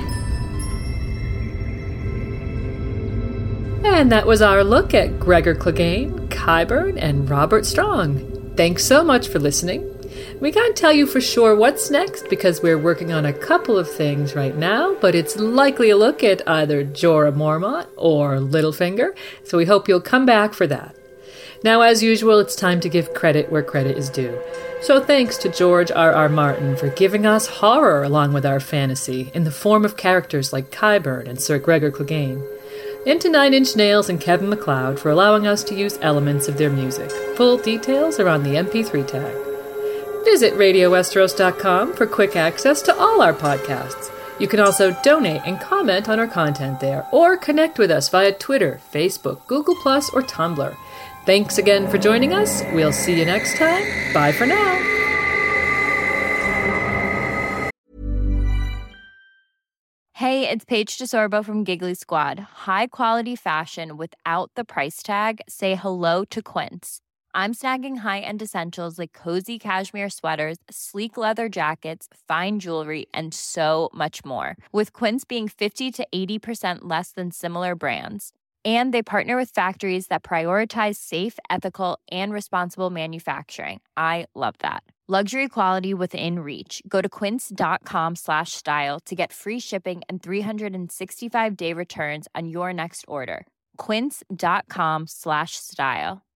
And that was our look at Gregor Clegane, Qyburn, and Robert Strong. Thanks so much for listening. We can't tell you for sure what's next because we're working on a couple of things right now, but it's likely a look at either Jorah Mormont or Littlefinger, so we hope you'll come back for that. Now, as usual, it's time to give credit where credit is due. So thanks to George R.R. Martin for giving us horror along with our fantasy in the form of characters like Qyburn and Sir Gregor Clegane. And to Nine Inch Nails and Kevin MacLeod for allowing us to use elements of their music. Full details are on the MP3 tag. Visit RadioWesteros.com for quick access to all our podcasts. You can also donate and comment on our content there, or connect with us via Twitter, Facebook, Google+, or Tumblr. Thanks again for joining us. We'll see you next time. Bye for now. Hey, it's Paige DeSorbo from Giggly Squad. High quality fashion without the price tag. Say hello to Quince. I'm snagging high-end essentials like cozy cashmere sweaters, sleek leather jackets, fine jewelry, and so much more. With Quince being 50 to 80% less than similar brands. And they partner with factories that prioritize safe, ethical, and responsible manufacturing. I love that. Luxury quality within reach. Go to quince.com/style to get free shipping and 365-day returns on your next order. Quince.com/style.